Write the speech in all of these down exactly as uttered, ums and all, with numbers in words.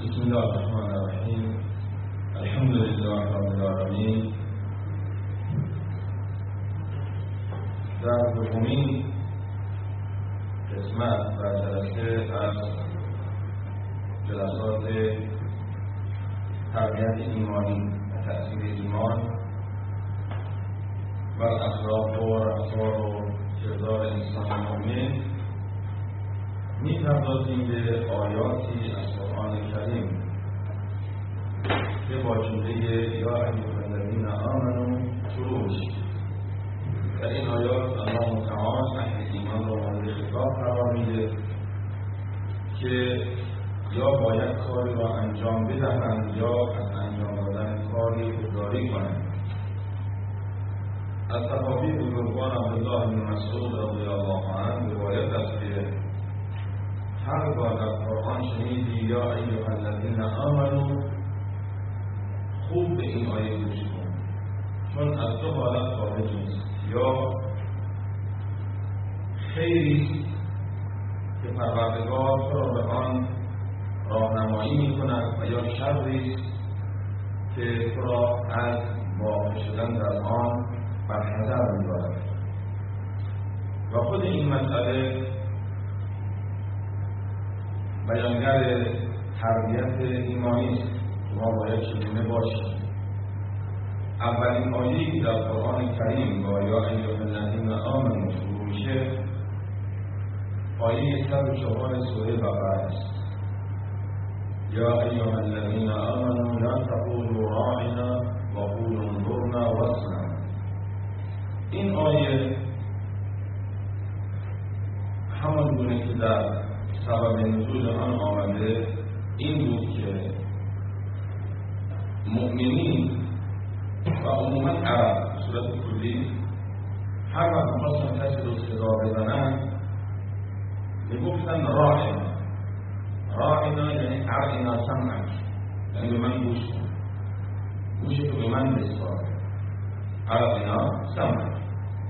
بسم الله الرحمن الرحیم. الحمد لله رب العالمین. در دومین قسمت و جلسه از جلسات تربیت ایمانی و تأثیر ایمان و اخلاق و رفتار و کردار انسان مؤمن می‌پردازیم به آیاتی از قرآن کریم که با جمله یا ایها الذین آمنوا شروع میشه. در این آیات الله تعالی اهل ایمان را مورد خطاب قرار میده که یا باید کاری را انجام بدهند یا از انجام دادن کاری خودداری کنند. از صحابی بزرگوار عبدالله بن مسعود رضی الله عنه روایت است که هرگاه در قرآن شنیدی یا ایها الذین آمنوا، خوب به این آیه گوش کن، چون از دو حالت خارج نیست. یا خیری که پروردگار تو را به آن راهنمایی می‌کند و یا شری که تو را از واقع شدن در آن برحذر می‌دارد. و خود این مسئله بیانگر تربیت ایمانی است که ما باید چگونه باشیم. اولین آیه‌ای که در قرآن کریم با یا ایها الذین آمنوا شروع میشه آیه صد و چهار سوره بقره است. یا ایها الذین آمنوا لا تقولوا راعنا وقولوا انظرنا واسمعوا. این آیه همان گونه که در سبب نزول آن آمده این بود که مؤمنین و عموما عرب به صورت کلی هر وقت می‌خواستن کسی رو صدا بزنن میگفتن راعنا. راعنا یعنی ارعنا سمعک، یعنی به من گوش کن، گوشتو به من بسپار. ارعنا سمعک.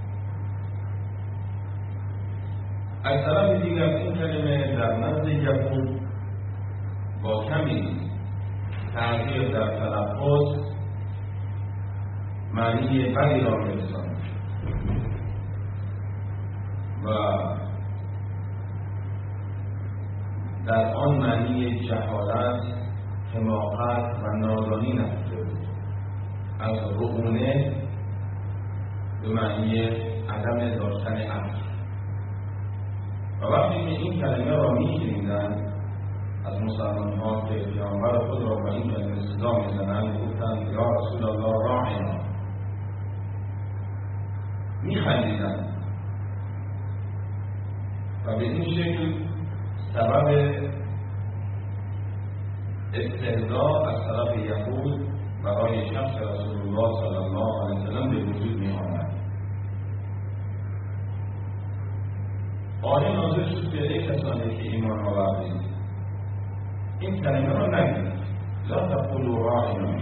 از طرف دیگر این کلمه در نزد یهود با کمی تغییر در تلفظ معنی بدی را می‌رساند و در آن معنی جهالت، حماقت و نادانی نهفته بود. از رعونه به معنی عدم داشتن عقل. و وقتی که این کلمه را می‌شنیدند از مسلمان‌ها که پیامبر خود را با این کلمه صدا می‌زنند، گفتند یا رسول الله راعنا، می‌خندیدند و به این شکل سبب استهزاء از طرف یهود برای شخص رسول الله صلی الله علیه وسلم به وجود می‌آمد. آیه نازل شد که ای کسانی که ایمان آوردید این کلمه را نگید، لا تقولوا راعنا.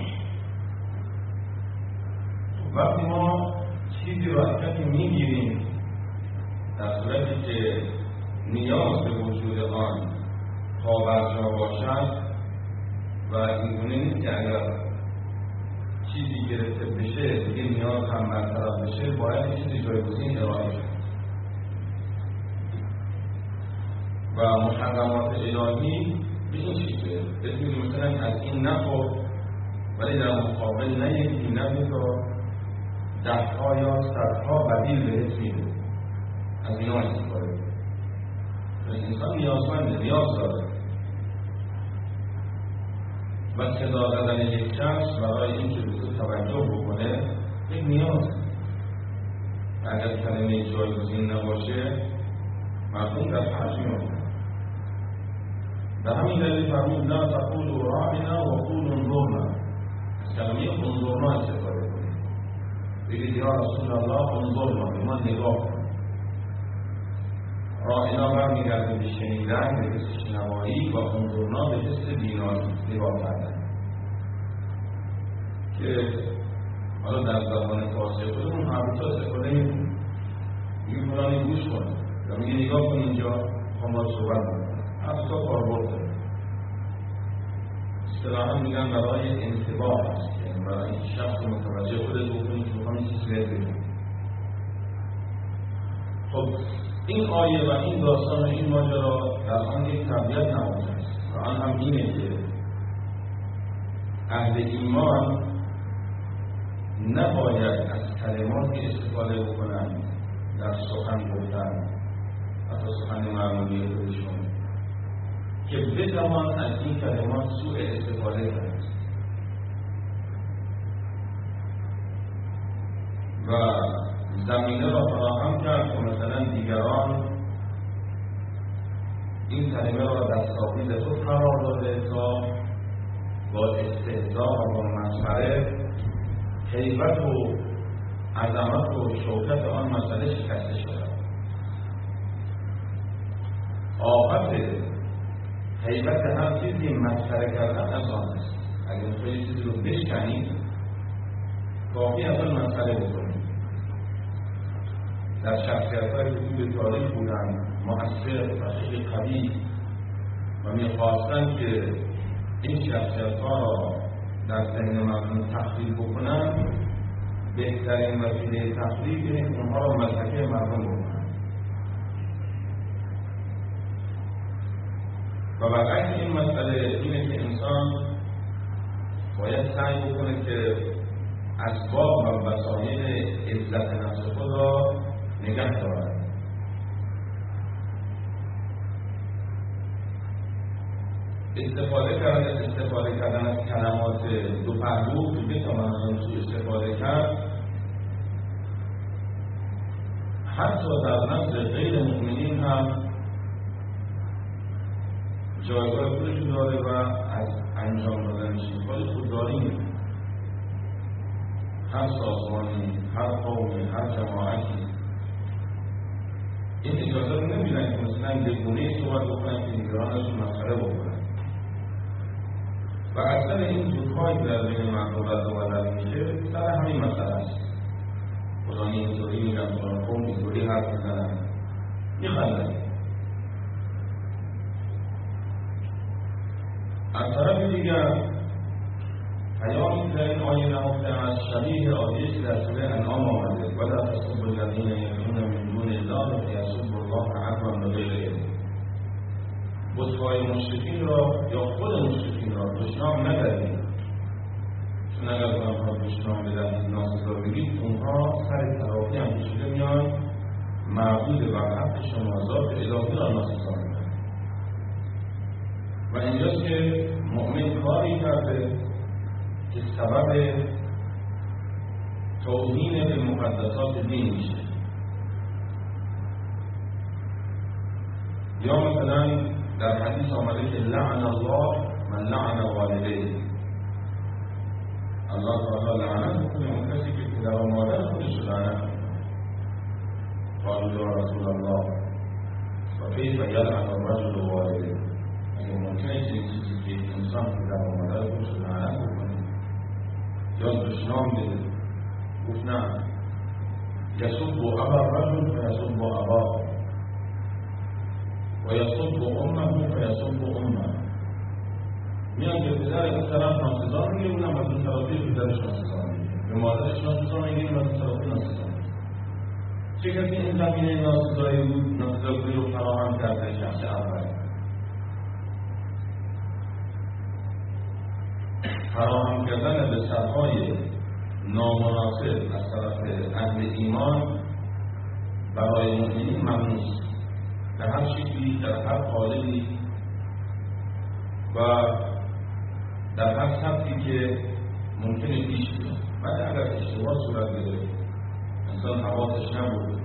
وقتی ما چیزی را از کسی میگیریم در صورتی که نیاز به وجود آن پابرجا باشد و اینگونه نیست که اگر چیزی گرفته بشه دیگه نیاز هم برطرف بشه، باید چیزی جایگزین ارائه شد و محرمات الهی به این شکله بسید مثلا از این نخور، ولی در مقابل نه یکی نه تا دهها یا صدها بدیل بهت میده. از اینا استفاده کنید. انسان نیازمنده، نیاز داره و صدا زدن یک شخص برای اینکه به تو توجه بکنه یک نیاز. اگر کلمه جایگزین نباشه مفهوم در فرج می‌افتد. به همین دلیل فرمود لا تقولوا راعنا وقولوا انظرنا. از کلمه انظرنا استفاده کنید. بگید یا رسول الله انظرنا، به ما نگاه کن. راعنا برمیگرده به شنیدن، به حس شنوایی، و انظرنا به حس بینایی، نگاه کردن. که حالا در زبان فارسی خودمون هر دو تا استفاده می‌کنیم. میگه فلانی گوش کن یا میگه نگاه کن اینجا، میخوام باید صحبت کنم. هر دو تا کاربرد داره. اصطلاحا میگن برای انتباه است، یعنی برای این شخص متوجه خودت بکنی که میخوام این چیزی بگم. خب این آیه و این داستان و این ماجرا در آن یک تربیت نموده است و آن هم اینه که اهل ایمان نباید از کلماتی استفاده بکنند در سخن گفتن حتی سخن معمولی خودشون که بتوان از این کلمات سوء استفاده کرد و زمینه را فراهم کرد که مثلا دیگران این کلمه را در ساقید خود قرار داده تا با استهزاء و با مسخره هیبت و عظمت و شوکت آن مسئله شکسته شد. آفت هیبت هر چیزی مسخره کردن از آن است. اگر خیلی چیزی رو بشکنید کافی اول مسخره بکنید. در شخصیت‌هایی که توی تاریخ بودن مؤثر و خیلی قوی و می‌خواستن که این شخصیت‌ها را در ذهن مردم تخریب بکنن، بهترین وسیله تخریب اینه که اونها را مضحکه مردم بکنن. و برعکس این مسئله اینه که انسان باید سعی بکنه که اسباب و وسایل عزت نفس خود را نگه دارد. استفاده کردن استفاده کردن از کلمات دو پهلو که بتوان از سوء استفاده کرد حتی در نزد غیر مؤمنین هم جایگاه خودش داره و از انجام دادن چیزهای خودداری هر سازمانی، هر قومی، هر جماعتی این اجازه رو نمیدن که مثلا به گونه‌ای صحبت بکنن که دیگران ازشون مسخره بکنن و اکثر این جوک‌هایی که در بین مردم رد و بدل میشه سر همین مسئله است. فلانی اینطوری میگن، فلان قوم اینطوری حرف میزنن، میخندن. از طرف دیگر پیامی که این آیه نهفته از شبیه آیه که در سوره انعام آمده ولا تسبوا الذین یدعون من دون الله فیسبوا الله عدوا بغیر علم. بت‌های مشرکین را یا خود مشرکین را دشنام نبرید، چون اگر آنها دشنام بدهید ناسزا بگید اونها سر ترافی هم کشیده میان معبود و حق شما ذات الهی را ناسزا میکنند. و اینجاست که مؤمن کاری کرده که سبب توهین به مقدسات دین میشه. یا مثلا در حدیث آمده که لعن الله من لعن والديه، الله تعالی لعنت میکنه اون کسی که پدر و مادر خودش رو لعنت میکنه. قالوا یا رسول الله و کیف یلعن الرجل والديه، اگه ممکنه که چیزی که انسان پدر و مادر خودش رو لعنت میکنه یا دشنام بده، گفت نه یسب ابا الرجل فیسب اباه و یسب امه فیسب امه. میان به پدر این طرف ناسزا میگه اونم از اون طرفی پدرش ناسزا میگه، به مادرش ناسزا میگه و از اون طرفی ناسزا میگه. چه کسی این زمینه ناسزایی بود ناسزایی رو فراهم کرده؟ شخص اول. فراهم کردن به سرهای نامناسب از طرف اهل ایمان برای مؤمنین ممنوع در هر شکلی، در هر قالبی و در هر سبکی که ممکنه پیش بیاد. بعد اگر اشتباه صورت بگیره انسان حواسش نبود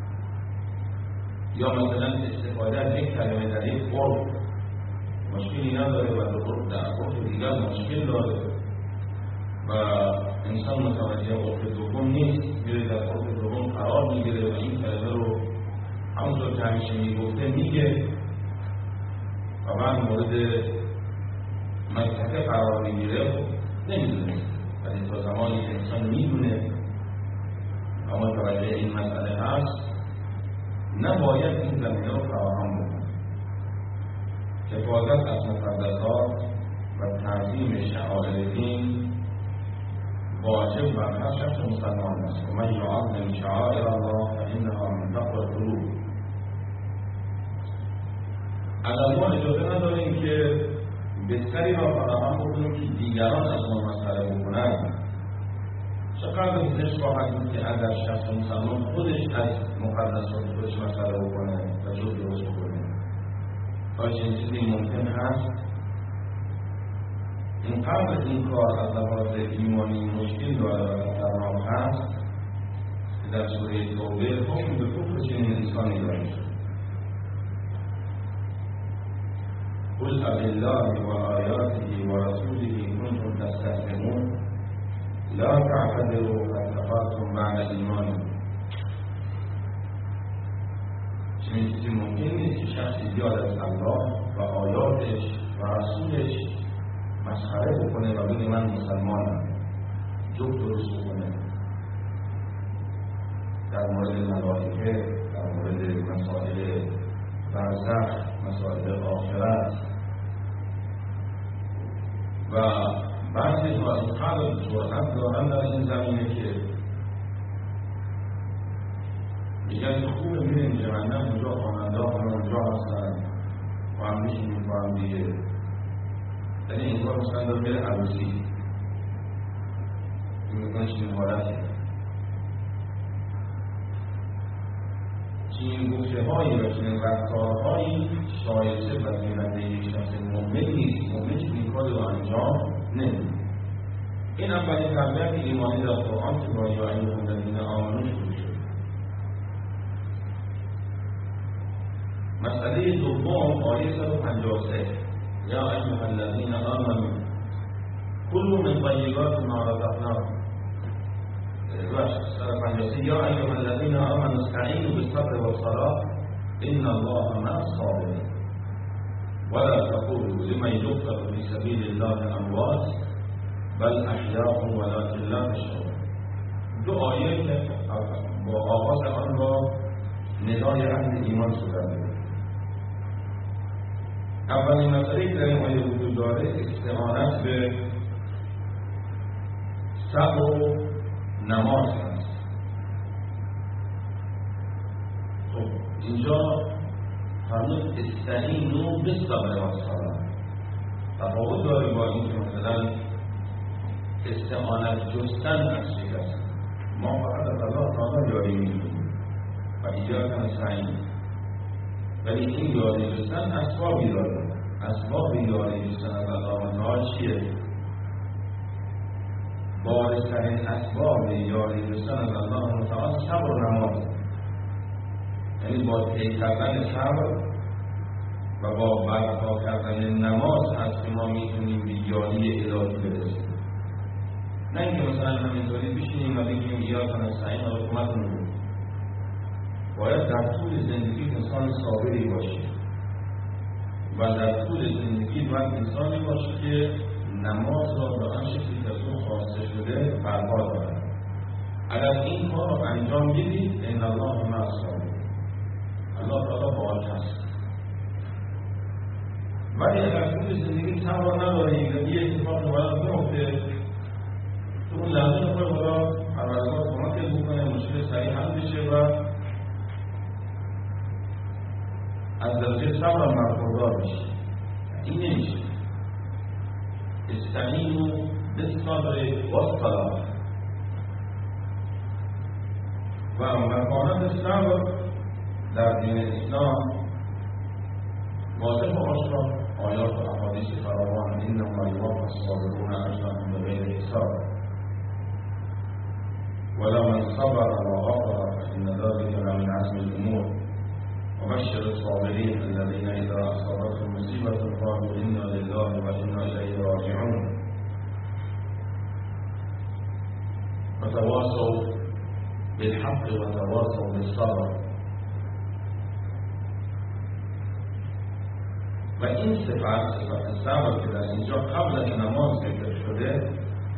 یا مثلا استفاده از یک کلمه در یک قرب مشکلی نداره و در قرب دیگر مشکل داره و انسان متوجه قرب دوم نیست، میره در قرب دوم قرار میگیره و این کلمه رو همونطور که همیشه میگفته میگه و بعد مورد منطقه قرار میگیره نمیدونه. ولی تا زمانی که انسان میدونه و متوجه این مسئله هست نباید این زمینه رو فراهم بکنه. حفاظت از مقدسات و تعظیم شعائر دین واجب بر هر شخص مسلمان است. و من یعظم شعائر الله فانها من تقوی القلوب. اگر ما اجازه نداریم که بستری را فراهم بکنیم که دیگران از ما مسئله بکنند، چقدر زشت خواهد بود که اگر شخص مسلمان خودش از مقدسات خودش مسئله بکنه و جز درست بکنه. آیا چنین چیزی ممکن هست؟ اینقدر این کار از لحاظ ایمانی مشکل داره و خطرناک هست که در سوره توبه حکم به کفر چنین انسانی داده شد. قل ابالله و آیاته و رسوله کنتم تستهزئون لا تعتذروا قد کفرتم بعد ایمانکم. چنین چیزی ممکن نیست که شخصی بیاد از الله و آیاتش و رسولش مسخره بکنه و بگه من مسلمانم، جب درست بکنه در مورد ملائکه، در مورد مسائل برزخ، مسائل آخرت. و بعضی ها اینقدر جرأت دارن در این زمینه که میگن خوبه میریم جهنم، اونجا خواننده ها اونجا هستن و هم میشینیم با هم دیگه. یعنی این کار مثلا داره میره عروسی، این میکنه چنین حالتی. چنین گفته هایی و چنین رفتارهایی شایسته پذیرنده یک شخص مؤمن نیست. مؤمن چنین کاری رو انجام نمیده. این اولین تربیت ایمانی در قرآن که با یا ایها الذین آمنوا شروع شد. مسئله دوم آیه صد و پنجاه و سه یا ایها الذین آمنوا کلوا من طیبات ما رزقناکم. صد و پنجاه و سه یا ایها الذین آمنوا استعینوا بالصبر والصلاة ان الله مع الصابرین ولا تقولوا لمن يقتل في سبيل الله اموات بل احیاء ولكن لا تشعرون. دو آیه که با آغاز آن با ندای اهل ایمان شده. اولین مسئله که در این آیه وجود داره استعانت به صبر و نماز است. خب اینجا فرمود استعینوا بالصبر والصلاة. تفاوت داره با این که مثلا استعانت جستن از چیز است. ما فقط از الله تعالی یاری می‌کنیم و ایاک نستعین. ولی این یاری جستن اسبابی داره. اسباب یاری جستن از الله تعالی چیه؟ بارزترین اسباب یاری جستن از الله تعالی صبر و نماز. یعنی با طی کردن صبر و با برپا کردن نماز هست که ما میتونیم به یاری الهی برسیم. نه اینکه مثلا همینطوری بشینیم و بگیم ایاک نستعین و کمک کنیم. باید در طول زندگی انسان صابری باشی و در طول زندگی باید انسانی باشی که نماز را به آن شکلی که از او خواسته شده برپا دارد. اگر این کار را انجام بدید ان الله مع الصابرین، الله تعالی با آن هست. ولی اگر طول زندگی صبر نداری و یه اتفاق باید میفته، تو اون لحظه نفر خدا پروردگار کمکت بکنه مشکل سریع حل بشه و از درجه صبر هم برخوردار بشه. این نمیشه. استعینوا بالصبر والصلاة. و مکانت صبر در دین اسلام واضح و آشکار آیات و احادیث فراوان انما یوفی الصابرون اجرهم بغیر حساب ولمن صبر وغفر فإن ذلك لمن عزم الأمور وبشر الصابرين الذين إذا أصابتهم مصيبة قالوا إنا لله وإنا إليه راجعون وتواصوا بالحق وتواصوا بالصبر. و این صفت صفت صبر که در اینجا قبل از نماز ذکر شده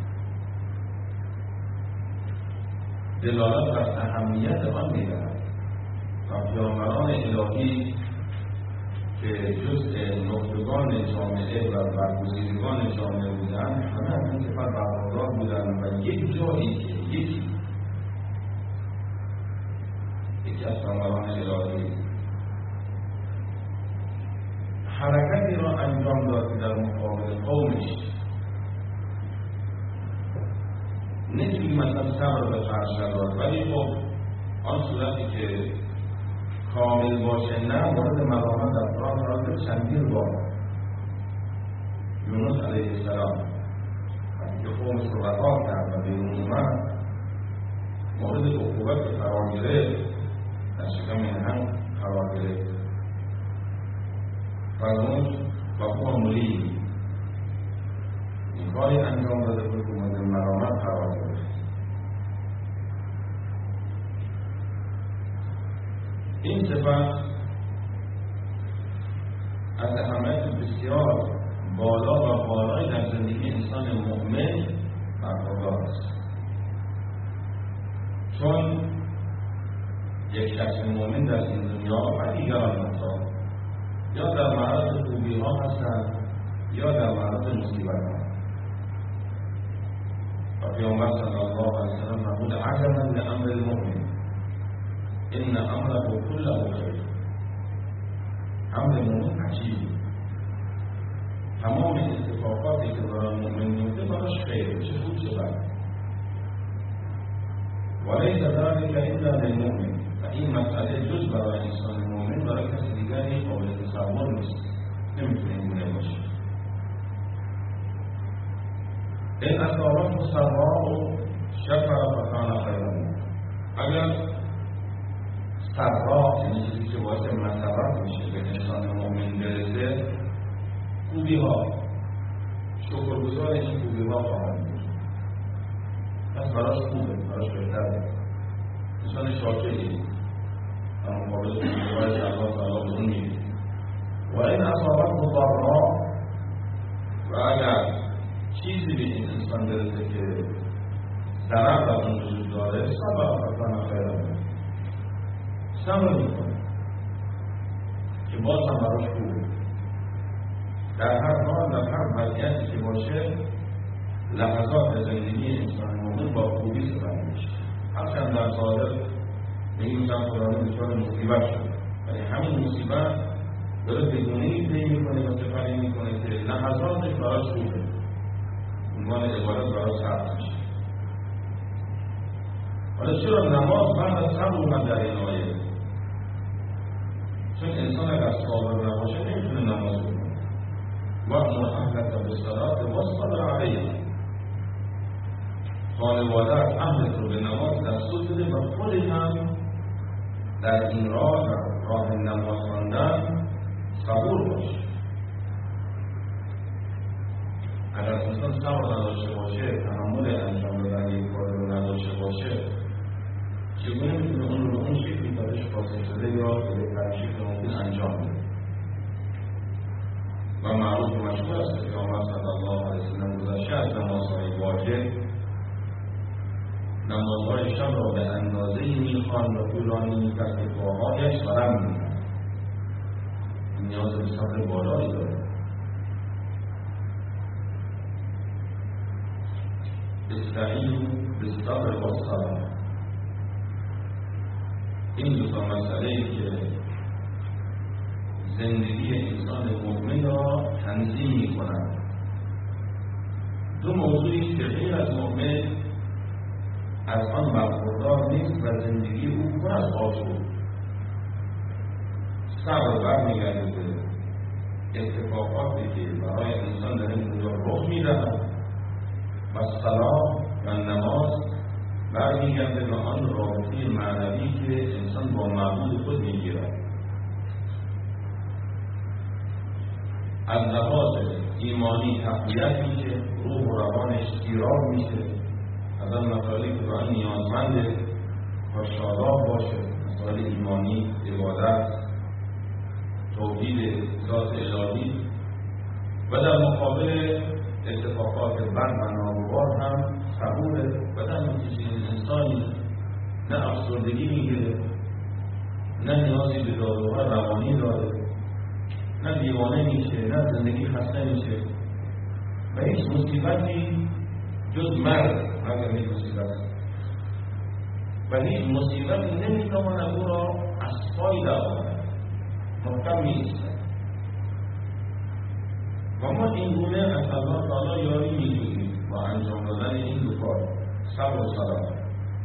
دلالت بر اهمیت آن می‌دهد. و پیامبران الهی که جزء نخبگان جامعه جامعه و برگزیدگان جامعه بودن، همه از این صفت برخوردار بودن و یک جایی که یکی یکی از ثمران الهی حرکتی را انجام داد که در مقابل قومش نمیگی مثلا صبر به فرشداد، ولی خب آن صورتی که کامل باشه نه مورد ملامت در قرآن را چندین بار. یونس علیه السلام وقتی که قومش رو رها کرد و بیرون اومد مورد عقوبت قرار گرفت، در شکم نهنگ قرار گرفت. فرمود و قوملی این کاری انجام داده بود که مورد ملامت قرار گرفت. این صفت از اهمیت بسیار بالا و بالایی در زندگی انسان مؤمن برخوردار است، چون یک شخص مؤمن در این دنیا و دیگران حتی یا در معرض خوبی ها هستند یا در معرض مصیبت ها. و پیامبر صلی الله علیه و سلم فرمود عجبا لامر المؤمن ان امره كله خیر. امر مؤمن عجیب، تمام اتفاقاتی که برای مؤمن میفته براش خیر، چه خوب چه بد. ولیس ذلک الا للمؤمن، و این مسئله جز برای انسان مؤمن برای کسی دیگری قابل تصور نیست، نمیتونه اینگونه باشه. این اصابت سرا و شکر فکان خیرا. اگر سرا یعنی چیزی که باعث مسرت میشه به انسان مؤمن برسه، خوبی ها شکرگزار این خوبی ها خواهد بود، پس براش خوبه، براش بهتره. انسان شاکری در مقابل خوبی های الله تعالی به اون میده. و این اصابت ضرا، و اگر چیزی به این انسان برسه که ضرر در اون وجود داره، صبر فکان خیرا، صبر میکنه که باز هم براش خوبه. در هر حال در هر وضعیتی که باشه لحظات زندگی انسان مؤمن با خوبی سپری میشه. هرچند در ظاهر میگیم مثلا فلانی دچار مصیبت شده، ولی همین مصیبت داره بگونه‌ای پی میکنه و سپری میکنه که لحظاتش براش خوبه، عنوان عبادت براش سخت میشه. حالا چرا نماز بعد از صبر اومد در این آیه؟ چون انسان اگر صابر نباشه نمیتونه نماز بخونه. وَأْمُرْ أَهْلَكَ بِالصَّلَاةِ وَاصْطَبِرْ عَلَيْهَا. خانواده‌ات اهلت رو به نماز دستور بده و خودت هم در این راه راه نماز خواندن صبور باش. اگر انسان صبر نداشته باشه، تحمل انجام دادن یک کار رو نداشته باشه، چگونه میتونه اون رو به اون شکلی کارش خاصه شده یا بهترین شکل ممکن انجام بده؟ و معروف و مشهور است که پیامبر صلی الله علیه و سلم گذشته از نمازهای واجب نمازهای شب را به اندازه‌ای می‌خواند و طولانی می‌کرد که پاهایش ورم می‌کرد. این نیاز به صبر بالایی داره. استعینوا بالصبر والصلاة. این دو تا مسئله‌ای که زندگی انسان مؤمن را تنظیم می‌کنند. دو موضوعی که غیر از مؤمن از آن برخوردار نیست و زندگی او پر از آشوب. صبر برمیگرده به اتفاقاتی که برای انسان در این دنیا رخ می‌دهد و صلاة و نماز برمیگرده به آن رابطه معنوی که انسان با معبود خود می‌گیرد. از لحاظ ایمانی تقویت میشه، روح و روانش سیراب میشه از آن مسائلی که برای نیازمنده و شاداب باشه، مسائل ایمانی، عبادت، توحید ذات الهی. و در مقابل اتفاقات بد و ناگوار هم صبوره و در نتیجه انسانی نه افسردگی میگیره، نه نیازی به داروهای روانی داره، نه دیوانه میشه، نه زندگی خسته میشه و هیچ مصیبتی جز مرگ اگر هیچ مصیبت و هیچ مصیبتی نمیتواند او را از پای درآورد، محکم می‌ایستد. و ما این گونه از الله تعالی یاری می‌جوییم با انجام دادن این دو کار، صبر و صلاح.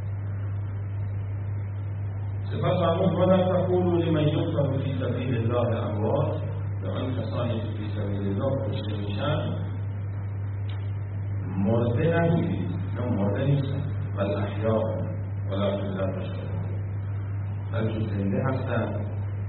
سپس فرمود ولا تقولوا لمن يقتل في سبيل الله اموات، به آن کسانی که فی سبیل الله کشته میشن مرده نگویید، نه مرده نیستن، بل احیاء ولکن لا تشعرون، بلکه زنده هستند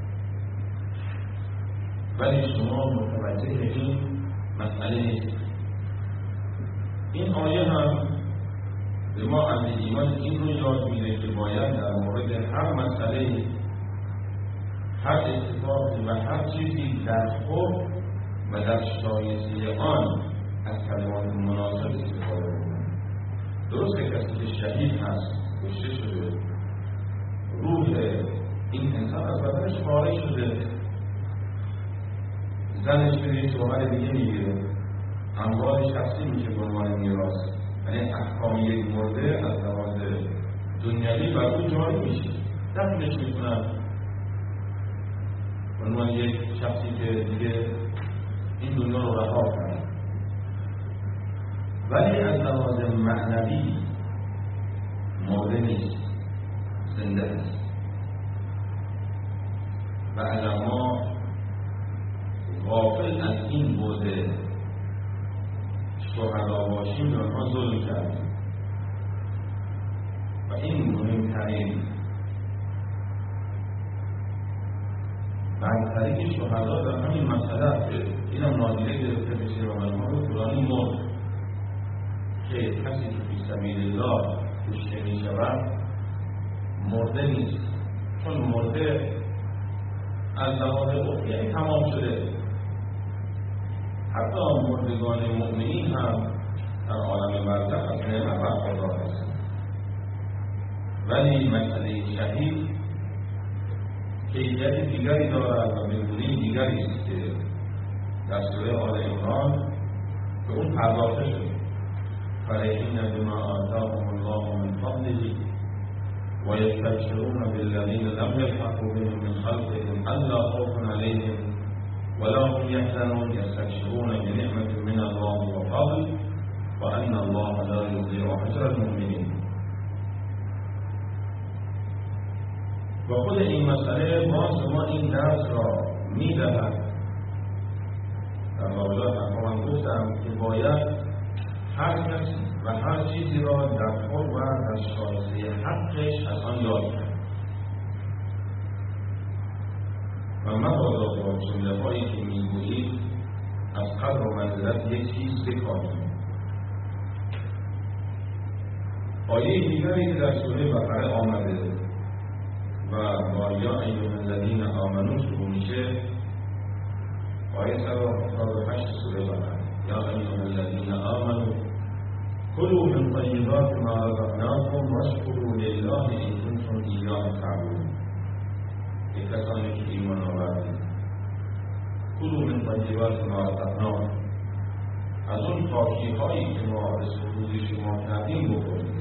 ولی شما متوجه این مسئله نیست. این آیه هم به ما اهل ایمان این رو یاد میده که باید در مورد هر مسئله، هر اتفاقی و هر چیزی در خود و در شایسته آن از کلمات مناسب استفاده کنیم. درسته کسی که شهید هست، کشته شده، روح این انسان از بدنش خارج شده، زنش به یک شوهر دیگه میگیره، اموالش تقسیم میشه به عنوان میراث، یعنی احکام یک مرده از لحاظ دنیوی بر او جاری میشه، دفنش میکنن به عنوان یک شخصی که دیگه این دنیا رو رها کنه. ولی از لحاظ معنوی مرده نیست، زنده است. و اگر ما غافل از این بوده شهدا باشیم به آنها ظلم کردیم و این مهمترین برتری شهدا در همین مسئله است که این هم نادیده گرفته بشه و مجموع قرآنی مرد که کسی که فی سبیل الله کشته می شود مرده نیست، چون مرده از لحاظ اخروی تمام شده. حتی مردگان مؤمنین هم در عالم برزخ از نعمت برخوردار هستند. ولی مسئله شهید کیفیت دیگری دارد و بگونه دیگری است که در سوره آل عمران به اون پرداخته شده. فرحین بما آتاهم الله من فضله و یستبشرون بالذین لم یلحقوا بهم من خلفهم الا خوف علیهم ولا هم يحزنون يستبشرون بنعمة من الله وفضل وأن الله لا يضيع أجر المؤمنين. و خود این مسئله باز ما این درس را می‌دهد. در واقع من گفتم که باید هر کس و هر چیزی را در خود و در شایسته حقش از آن یاد کرد و مبادا با جمله هایی که میگویید از قدر و منزلت یک چیز بکاهیم. آیه دیگری که در سوره بقره آمده و با یا ایها الذین آمنوا شروع میشه، آیه صد و هفتاد و هشت سوره بقره، یا ایها الذین آمنوا کلوا من طیبات ما رزقناکم واشکروا لله ان کنتم ایاه تعبدون. یک کسانی که ایمان آوردید، کلوا من طیبات ما رزقناکم، از اون پاکی هایی که ما به سفوزی شما کردیم بخورید.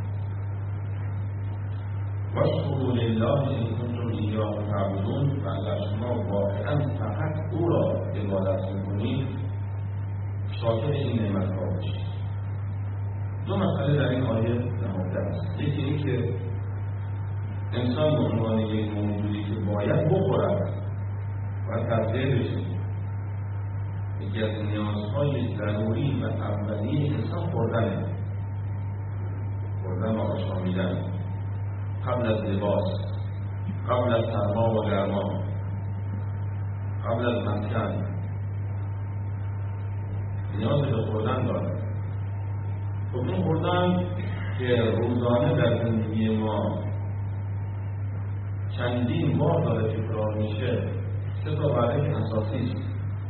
واشکروا لله ان کنتم ایاه تعبدون، و اگر شما واقعا فقط او را عبادت میکنید شاکر این نعمت ها باشید. دو مسئله در این آیه نهفته است. یکی این که انسان به عنوان یک موجودی که باید بخورد و تغذیه بشه، یکی از نیازهای ضروری و اولیه انسان خوردنه، خوردن و آشامیدن قبل از لباس، قبل از سرما و گرما، قبل از مسکن نیاز به خوردن دارد. خب این خوردن که روزانه در زندگی ما چندین بار داره تکرار میشه، سه تا وعده اساسی است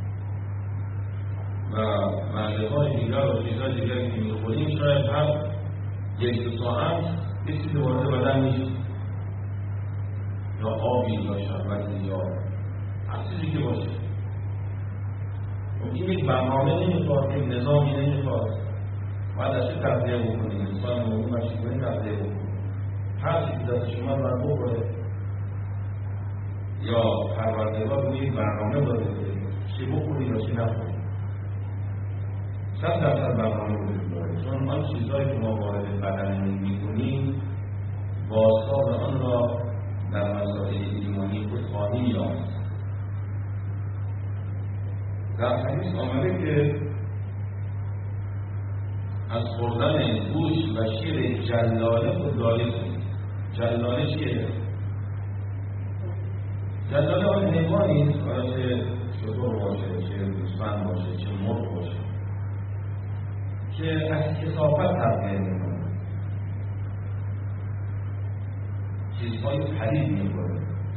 و وعده‌های دیگر و چیزهای دیگری که می‌خوریم شاید هر یک دو ساعت یه چیزی وارد بدن میشه، یا آبی یا شربتی یا هر چیزی که باشه. این یک برنامه نمیخواد، یک نظامی نمیخواد. باید از چه تغذیه بکنیم؟ انسان مومن باید چگونه تغذیه بکنیم؟ هر چی که دست شما باید بخوره یا پروردگار روی برنامه داده چی بخورید یا چی نخورید. صد درصد برنامه وجود داره، چون آن چیزهایی که ما وارد بدنمون میکنیم بازتاب آن را در مسائل ایمانی خود خواهیم یافت. در حدیث آمده که از خوردن گوشت و شیر جلاله خودداری کنید. جلاله چیه؟ جلاله آن حیوانی است، حالا چه شتر باشه، چه گوسفند باشه، چه مرغ باشه، که از کثافت تغذیه میکنه، چیزهای پلید میکنه.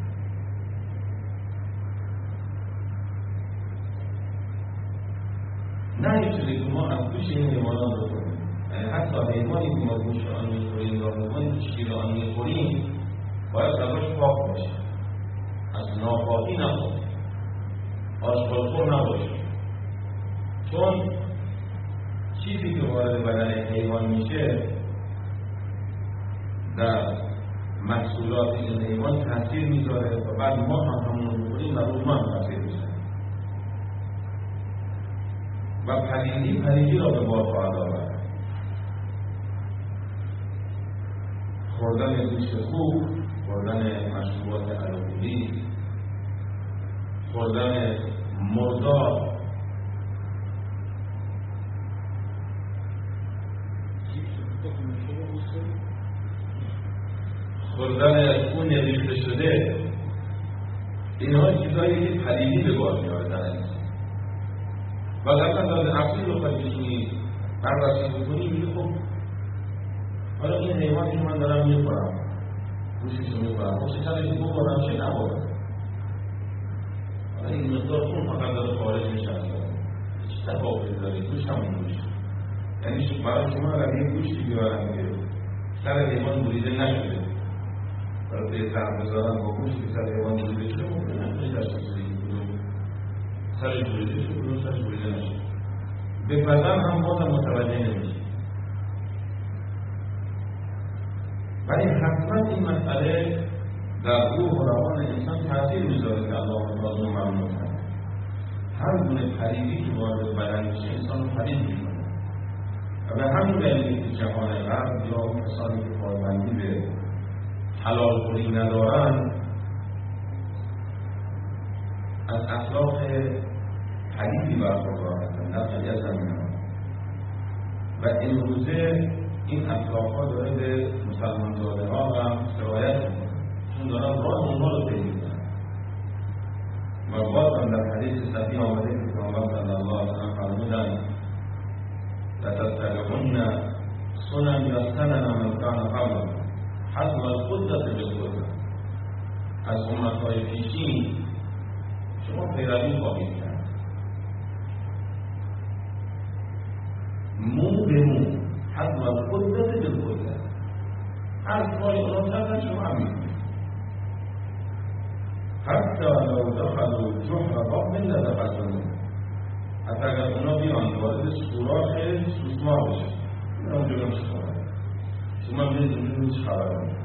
نه اینجوری که ما از گوشت این حیوانات بخوریم، یعنی حتی حیوانی که ما گوشت آن میخوریم یا حیوانی که شیر آن میخوریم باید ازش پاک باشه، از ناپاکی نباشه، آشغالخور نباشه. چون چیزی که وارد بدن حیوان میشه در محصولات این حیوان تاثیر میذاره و بعد ما هم همون میخوریم و روی ما هم تاثیر میذاره و پلیدی پلیدی را به بار خواهد آورد. خوردن گوشت خوب، خوردن مشروبات الکلی، خوردن مردار، خوردن خون ریخته شده، اینها چیزهایی که پلیدی به بار میاره در انسان. و اصلا در اصلی رو خواهد بشینی بررسی بکنی میگه خب حالا این حیوانی که من دارم میخورم، گوشتش رو میخورم، خب چطورش بخورم چه نبارم؟ حالا این مقدار خون فقط داره خارج میشه از دارم، چه تفاوتی داره؟ گوشت همون گوشت. یعنی برای شما اگر یه گوشتی بیارم که سر حیوان بریده نشده، برای توی سر بذارم با گوشت که سر حیوان بریده شده، ممکنه نمیشه داشته بسید سرش بریده شده، کدوم سرش بریده نشده. به بدن هم بازم متوجه نمیشه. ولی حتما این مسئله در روح و روان انسان تاثیر میذاره که الله تعالی رو ممنون کنه. هر گونه پلیدی که وارد بدن میشه انسان رو پلید میکنه و به همین دلیل که جهان غرب یا کسانی که پایبندی به حلال خوری ندارن از اخلاق پلیدی برخوردار هستند در خیلی از زمینه‌ها و امروزه این اخلاق ها داره به مسلمان زاده ها هم سرایت میکنه، چون دارن راه اونها رو طی میکنن. و باز هم در حدیث صحیح آمده که پیامبر صلی الله علیه و سلم فرمودند لتتبعن سنن یا سنن من کان قبلکم حذو القدة بالقدة. از امتهای پیشین شما پیروی خواهید کرد، مو به مو، حذو القدة بالقدة. هر کاری اونا کردن شما هم میکنید، حتی لو دخلوا جحر ضب لدخلتموه. حتی اگر اونا بیان وارد سوراخ سوسمار بشه، این اونجا نمیشه خواهد شما میدونید اونجا چه خبر میشه.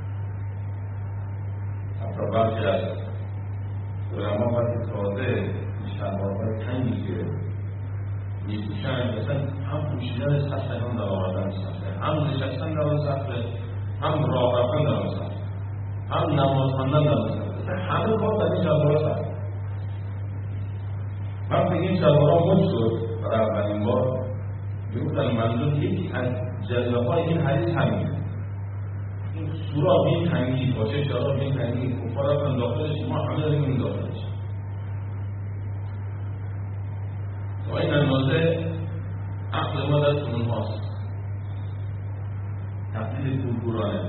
حتی برخی از علما وقتی تازه شلوارهای تنگی که میپوشن، مثلا هم پوشیدن سطح هم در آوردن سطح، هم نشستن در آن سطح، هم راه رفتن در آن سطح، هم نماز خواندن در آن سطح، همه کار در این شلوارها سطح. وقتی این شلوارها مد شد برای اولین بار میگفتن منظور یکی از جلوه های این حدیث همینه. این سوراخ این تنگی باشه، شراب این تنگی، کفار رفتن داخلش، ما همه داریم این داخلش. تا این اندازه عقل ما دست اونهاست، تقلید کورکورانه.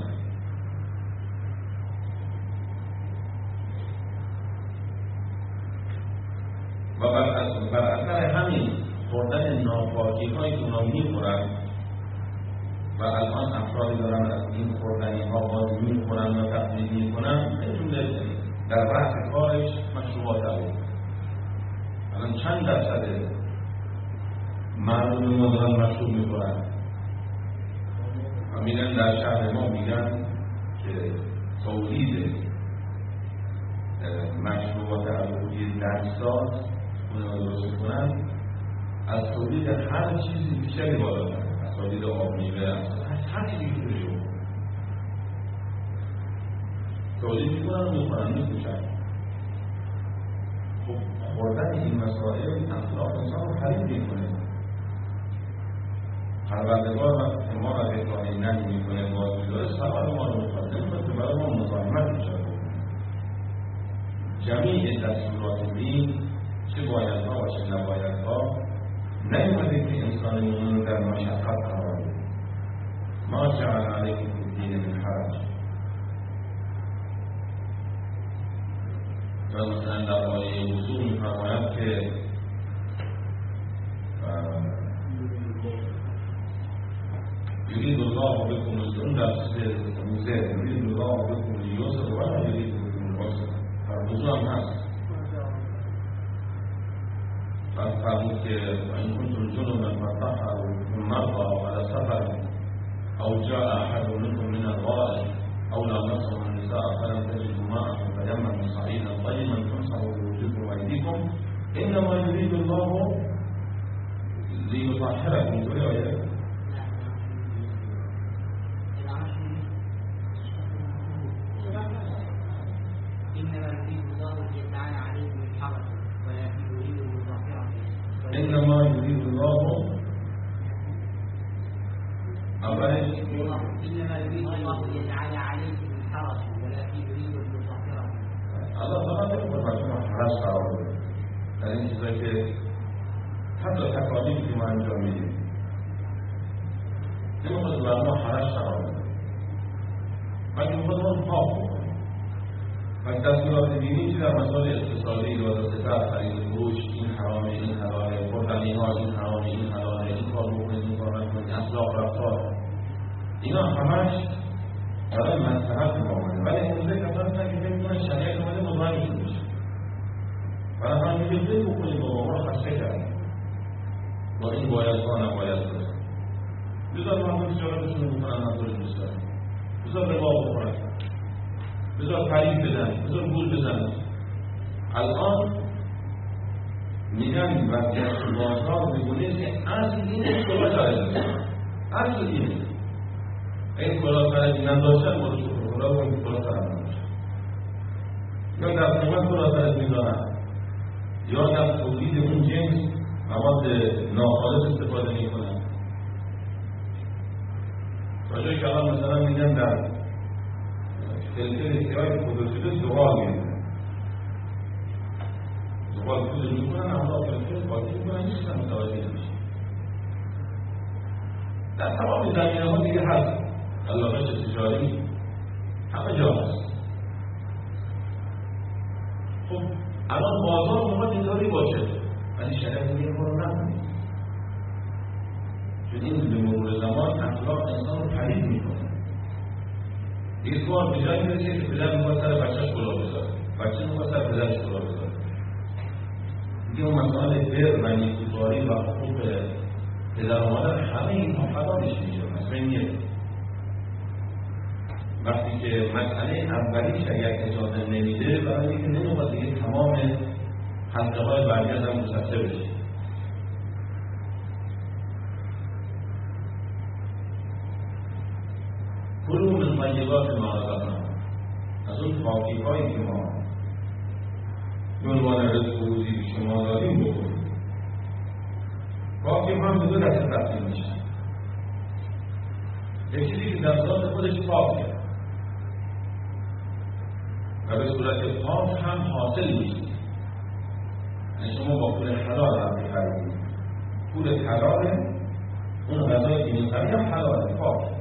و بر اثر همین خوردن ناپاکی هایی که اونا میخورن و الان افرادی دارن از این خوردنی ها باز میخورن و تقلید میکنن، نجوم در رأس کارش مشروبات دارید. الان چند درصد مردم ما دارن مشروب میخورن و میرن در شهر ما میگن که تولید مشروبات الکلی دستات اونها درست کنن از تولید هر چیزی بیشتری بالاتر، از تولید آب میوه، از هر چیزی که بشه تولید میکنن و میخورن میکشن. خب خوردن این مسائل اخلاق انسان رو خرید میکنه. پروردگار وقتی ما را به کاری نهی میکنه باز میداره سوال ما رو میخواد نمیخواد که برای ما مزاحمت ایجاد کنه. جمیع دستورات دین چه بایدها و چه نبایدها نیومده که انسان مومن در مشقت قرار بده. ما جعل علیکم فی الدین من حرج. و مثلا در آیه وضو میفرماید که یرید الله بكم اليسر، در چیز موزه یرید الله بكم اليسر و لا یرید بكم العسر. در وضو هم هست فرمود که این کنتم جنبا فطهروا من مرضى او على سفر او جاء احد منكم من الغائط او لامسهم النساء فلم تجدوا ماء فتيمموا صعيدا طيبا فامسحوا بوجوهكم وايديكم انما يريد الله ليطهركم. تقول ايه؟ إنما يريد الله أبعد إنما يريد الله ليجعل عليكم من حرج ولكن يريد ليطهركم. الله تعالى يقول لكم حرج قرار در این چیزایی که حتی تکالیفی که ما انجام میدیم نمیخواد بر ما حرج قرار بده بلکه میخواد ما پاک بکنیم. و دستورات دینی که در مسائل اقتصادی لباس خرید فروش این حرامه این حلاله، خوردنی ها این حرامه این حلاله، این کار بکنید این کار نکنید، اخلاق رفتار، اینا همش برای مصلحت ما اومده. ولی امروزه کسانی هستن که فکر می‌کنن شریعت اومده مزاحمشون بشه. برای همین میگه فکر بکنید بابا ما رو خسته کردیم با این بایدها نبایدها. بذار مردم تجارتشون رو بکنن همطور دوست دارن، بذار ربا بخورن، بذار خرید بدن، بذار گول بزن. الان میگن وضعیت بازار میگونه که اصل اینه کلا جایز است. اصل اینه این کلا فرضی نداشتن ما رو شکر کلا و این کلا فرض نداشتن یا در قیمت کلا فرض میدانن یا در تولید اون جنس مواد ناخالص استفاده میکنن. راجعه که الان مثلا میگن در فلفل احتیاج خود شده زغال میدن زغال خود میکنن اما فلفل قاطی میکنن نیستن متوجه نمیشه. در تمام زمینه ها دیگه هست علاقه تجاری همه جا هست. خب الان بازار ما اینطوری باشه ولی شریعت میگه ما رو نکنید چون این به مرور زمان اخلاق انسان رو پلید میکنه. یک بار به جایی میرسه که پدر میخواد سر بچهش کلاه بذاره، بچه میخواد سر پدرش کلاه بذاره. دیگه اون مسائل بر و نیکوکاری و حقوق پدر و مادر همه اینها حلالش میشه. مثلا اینه وقتی که مسئله اولی شریعت اجازه نمیده برای اینکه نمیخواد دیگه تمام حلقه های برگرد هم مسطر بشه. کلوا من طیبات ما رزقناکم، از اون پاکی هایی که ما به عنوان رزق و روزی به شما دادیم بخورید. پاکی ها به دو دسته تقسیم میشن. یک چیزی که در ذات خودش پاکه و به صورت پاک هم حاصل میشه. یعنی شما با پول حلال هم بخرید، پول حلاله، اون غذایی که میخری هم حلاله، پاک.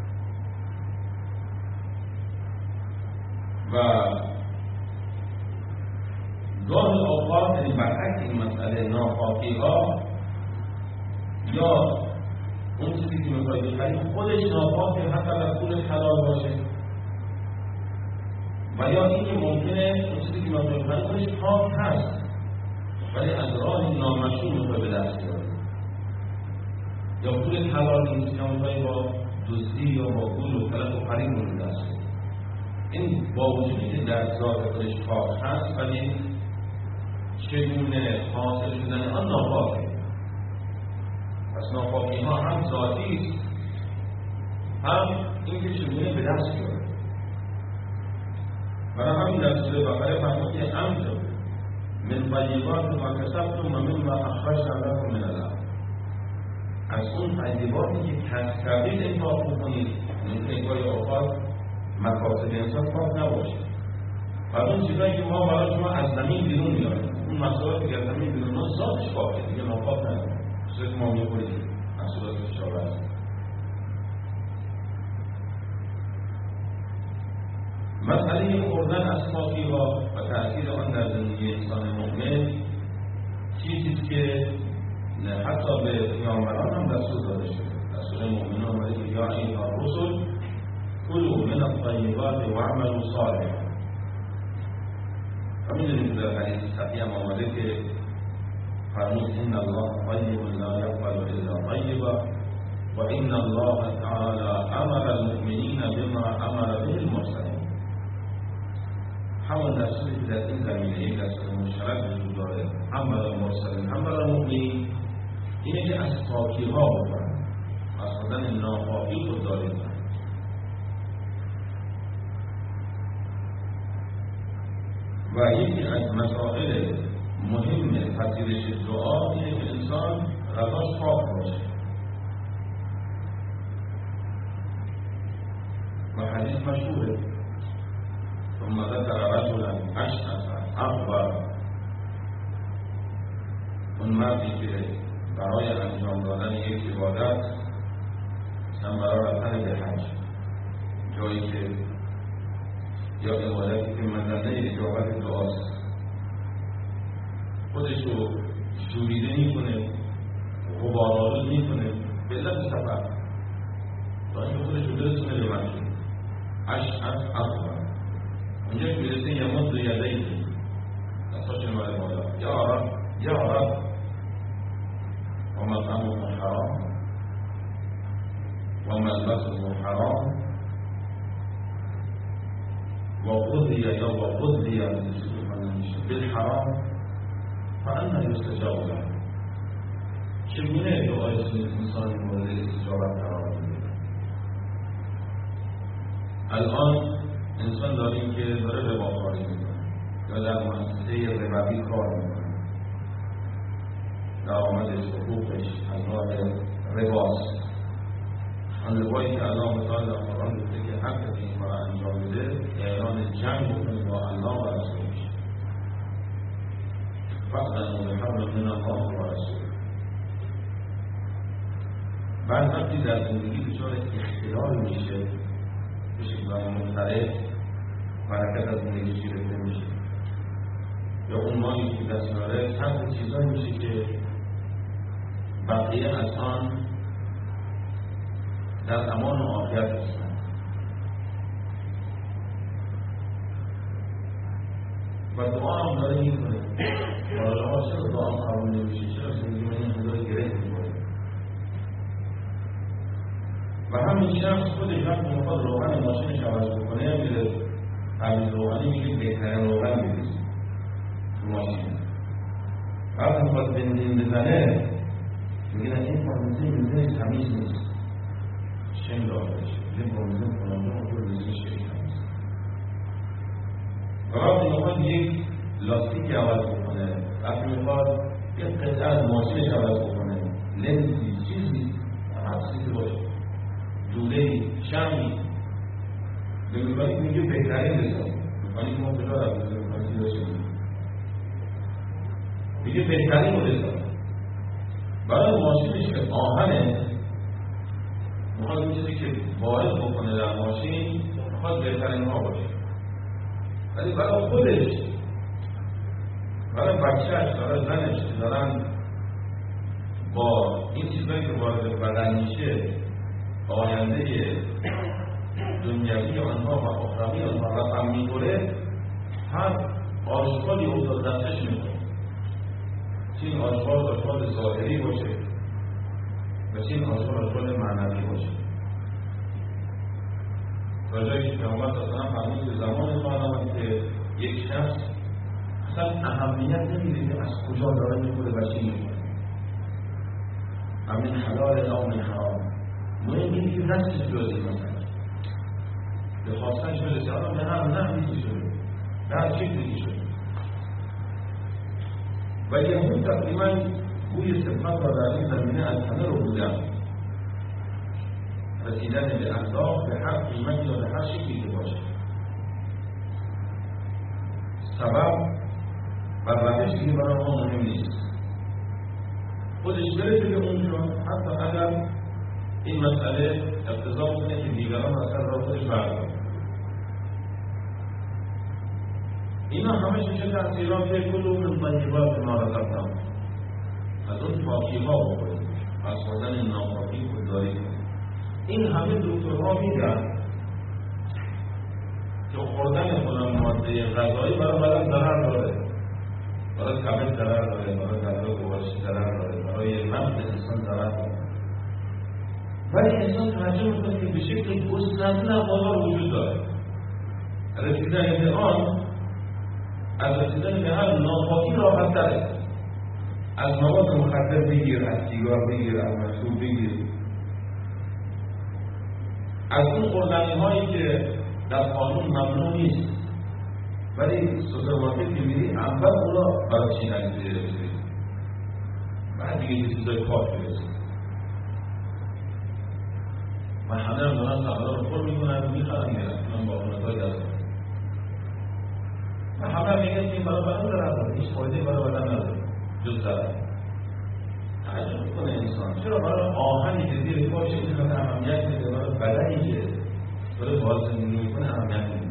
و گاه اوقات یعنی برعکس این مسئله ناپاکی ها یا اون چیزی که میخوایی بخرید خودش ناپاکه حتی در پول حلال باشه و یا اینکه ممکنه اون چیزی که میخوایی بخرید خودش پاک هست ولی از راه نامشروع میخوای به دست بیاری، یا پول حلال نیست یا میخوای با دزدی یا با گول و کلک و فریب رو به دست بیاری. این با وجودی که در ذات خودش پاک هست ولی چگونه حاصل شدن آن ناپاکه. پس ناپاکی ها هم ذاتی است هم اینکه چگونه به دست بیاره. برای همین در سوره بقره فرمود که انفقوا من طیبات ما کسبتم و مما اخرجنا لكم من الارض. از اون طیباتی که کسب کردید انفاق بکنید. ممکنه گاهی اوقات مکاسب انسان پاک نباشه، و اون چیزایی که ما برای شما از زمین بیرون میاریم، اون مسائلی که از زمین بیرون ها ذاتش پاکه، دیگه ناپاک نمیشه. چیزی که ما میخوریم محصولات کشاورزی. مسئله خوردن از پاکی ها و تأثیر آن در زندگی انسان مؤمن چیزی که حتی به پیامبران هم دستور داده شده. دستور مؤمنان آمده که یا ایها الرسل کلوا من الطیبات واعملوا صالحا. و میدونیم که در حدیث صحیح هم آمده که فرمود ان الله طیب لا یقبل الا طیبا و ان الله تعالی امر المؤمنین بما امر به المرسلین. همون دستوری که در این زمینه یک دستور مشترک وجود داره، امر المرسلین امر المؤمنین، اینه که از پاکی ها بکنن، از خوردن ناپاکی خود داری کنن. و یکی از مسائل مهم پذیرش دعا اینه که انسان غذاش پاک باشه. و حدیث مشهوره ثم ذکر رجلا اشعث اغبر، اون مردی که برای انجام دادن یک عبادت مثلا برای رفتن به حج، جایی که یا عبادتی که مدنه اجابت دعاست، خودش رو شوریده میکنه، غبارآلود میکنه به علت سفر تا اینکه خودش رو برسونه به مکه. اشعث اغبر، اونجا که میرسه یمد و یدیه، دستاش نماره بالا، یا رب یا رب و مطعمه حرام و ملبسه حرام و غذی یا و غذی بالحرام فأنا یستجاب له. چگونه دعای انسان مورد استجابت قرار میگیره؟ الان انسان داریم که داره رباکاری میکنه یا در مؤسسه ربوی کار میکنه، درآمدش حقوقش از راه رباست. آن ربایی که الله تعالی در قرآن گفته که هر کسی این کار انجام بده اعلان جنگ بکنه با الله و رسولش. فأذنوا بحرب من الله و رسوله. بعد وقتی در زندگی دچار اختلال میشه به شکل‌های مختلف، برکت از زندگی گرفته میشه، یا اون مالی که دست داره چند چیزایی میشه که بقیه از آن در امان و عافیت هستند. و دعا هم داره میکنه والا چرا دعا هم قبول نمیشه، چرا زندگی من این داره گره میکنه. و همین شخص خودش وقتی میخواد روغن ماشینش عوض بکنه میره همین روغنی میگه بهترین روغن بریزی تو ماشین. وقتی میخواد بنزین بزنه میگه نه این بنزین بنزین تمیز نیست، شن دارش، این بنزین فلانجا اونجور بنزین شکل تمیز. و وقتی میخواد یک لاستیکی عوض بکنه، وقتی میخواد یک قطعه از ماشینش عوض بکنه، لنزی چیزی حدسی که باشه، دوله شمی به میخواهی میگه بهترین بسازی. میخواهی که ما کجا را بسازی میخواهی باشه میگه بهترین رو بسازی. برای ماشینش که آهنه میخواد اون چیزی که وارد بکنه در ماشین میخواد بهترین ها باشه، ولی برای خودش، برای بچهش، برای زنش که دارن با این چیزایی که وارد بدن میشه آینده دنیوی آنها و اخروی آنها رقم می‌خوره، هر آشغالی افتاد دستش می‌کنه. چه این آشغال آشغال ظاهری باشه و چه این آشغال آشغال معنوی باشه. تا جایی که پیامبر اصلا فرمود به زمان خواهد که یک شخص اصلا اهمیت نمیده که از کجا داره میخوره و چی میخوره، همین حلال او من حرام، مهم اینه که نفسش جزی مثلا به خواستنش برسه، آنها به هم نحوی شده، به هر شکلی شده. و یهود تقریبا بوی سبقت را در این زمینه از همه رو بودن، رسیدن به اهداف به هر قیمتی یا به هر شکلی که باشه. سبب و روش دیگه برای ما مهم نیست، خودش برسه به اونجا، حتی اگر این مسئله اقتضا کنه که دیگران اثر را خودش بردارن. اینا همش میشه تأثیرات کلو من طیبات ما رزقناکم، از اون پاکی ها بخورید، از خوردن ناپاکی خودداری کنید. این همه دکترها میگن که خوردن فلان ماده غذایی برای بدن ضرر داره، برای کبد ضرر داره، برای گردو گوارشی ضرر داره، برای مغز انسان ضرر داره. ولی انسان توجه میکنه که به شکل گسترده در بازار وجود داره. رسیدن به آن از رسیدن به هر ناپاکی راحت تره. از مواد مخدر بگیر، از سیگار بگیر، از مشروب بگیر، از اون خوردنی هایی که در قانون ممنوع نیست ولی سوپرمارکت که میری اول اونا برای چی نگیره بسید، بعد دیگه یه چیزای پاک برسید و همه هم دارن سهلا رو خور میکنن و میخرن میرن من با خونتای دست و همه هم میگن که این برای بدن ضرر داره، هیچ فایده برای بدن نداره جز ضرر. تعجب میکنه انسان چرا برای آهنی که زیر پاش اینقدر اهمیت میده، برای بدنی که برای باز زندگی میکنه اهمیت میده.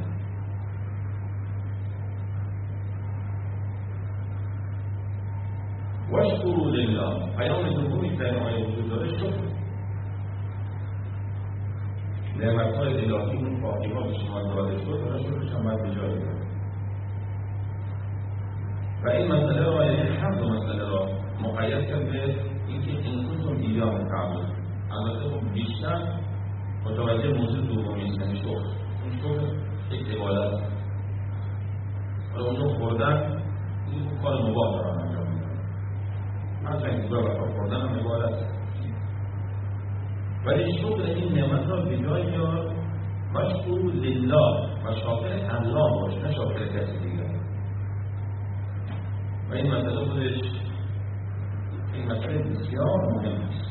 واشکروا لله، پیام دومی که در این آیه وجود داره شکر. نعمت‌های الهی اون پاکی‌ها به شما داده شد و شکرش هم باید به جای بیارید. و این مسئله را یعنی هر دو مسئله را مقید کرد به اینکه این کنتم ایاه تعبدون. البته خب بیشتر متوجه موضوع دومی است، یعنی شکر. اون شکر یک عبادت است. حالا اونو خوردن این کار مباح دارن انجام میدن. مثلا این گواه و خوردن هم عبادت است. ولی شکر این نعمت را به جای بیار واشکروا لله و شاکر الله باش، نه شاکر کسی دیگر. و این مسئله خودش این مسئله بسیار مهم است.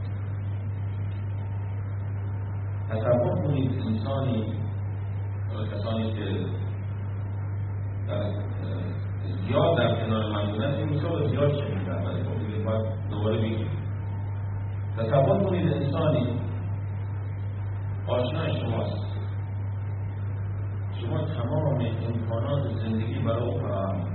تصور کنید انسانی کسانی که در زیاد در کنار من بودن این مثال زیاد شنیدن ولی خب دیگه باید دوباره بگیم. تصور کنید انسانی آشنای شماست، شما تمام امکانات زندگی برای او فراهم،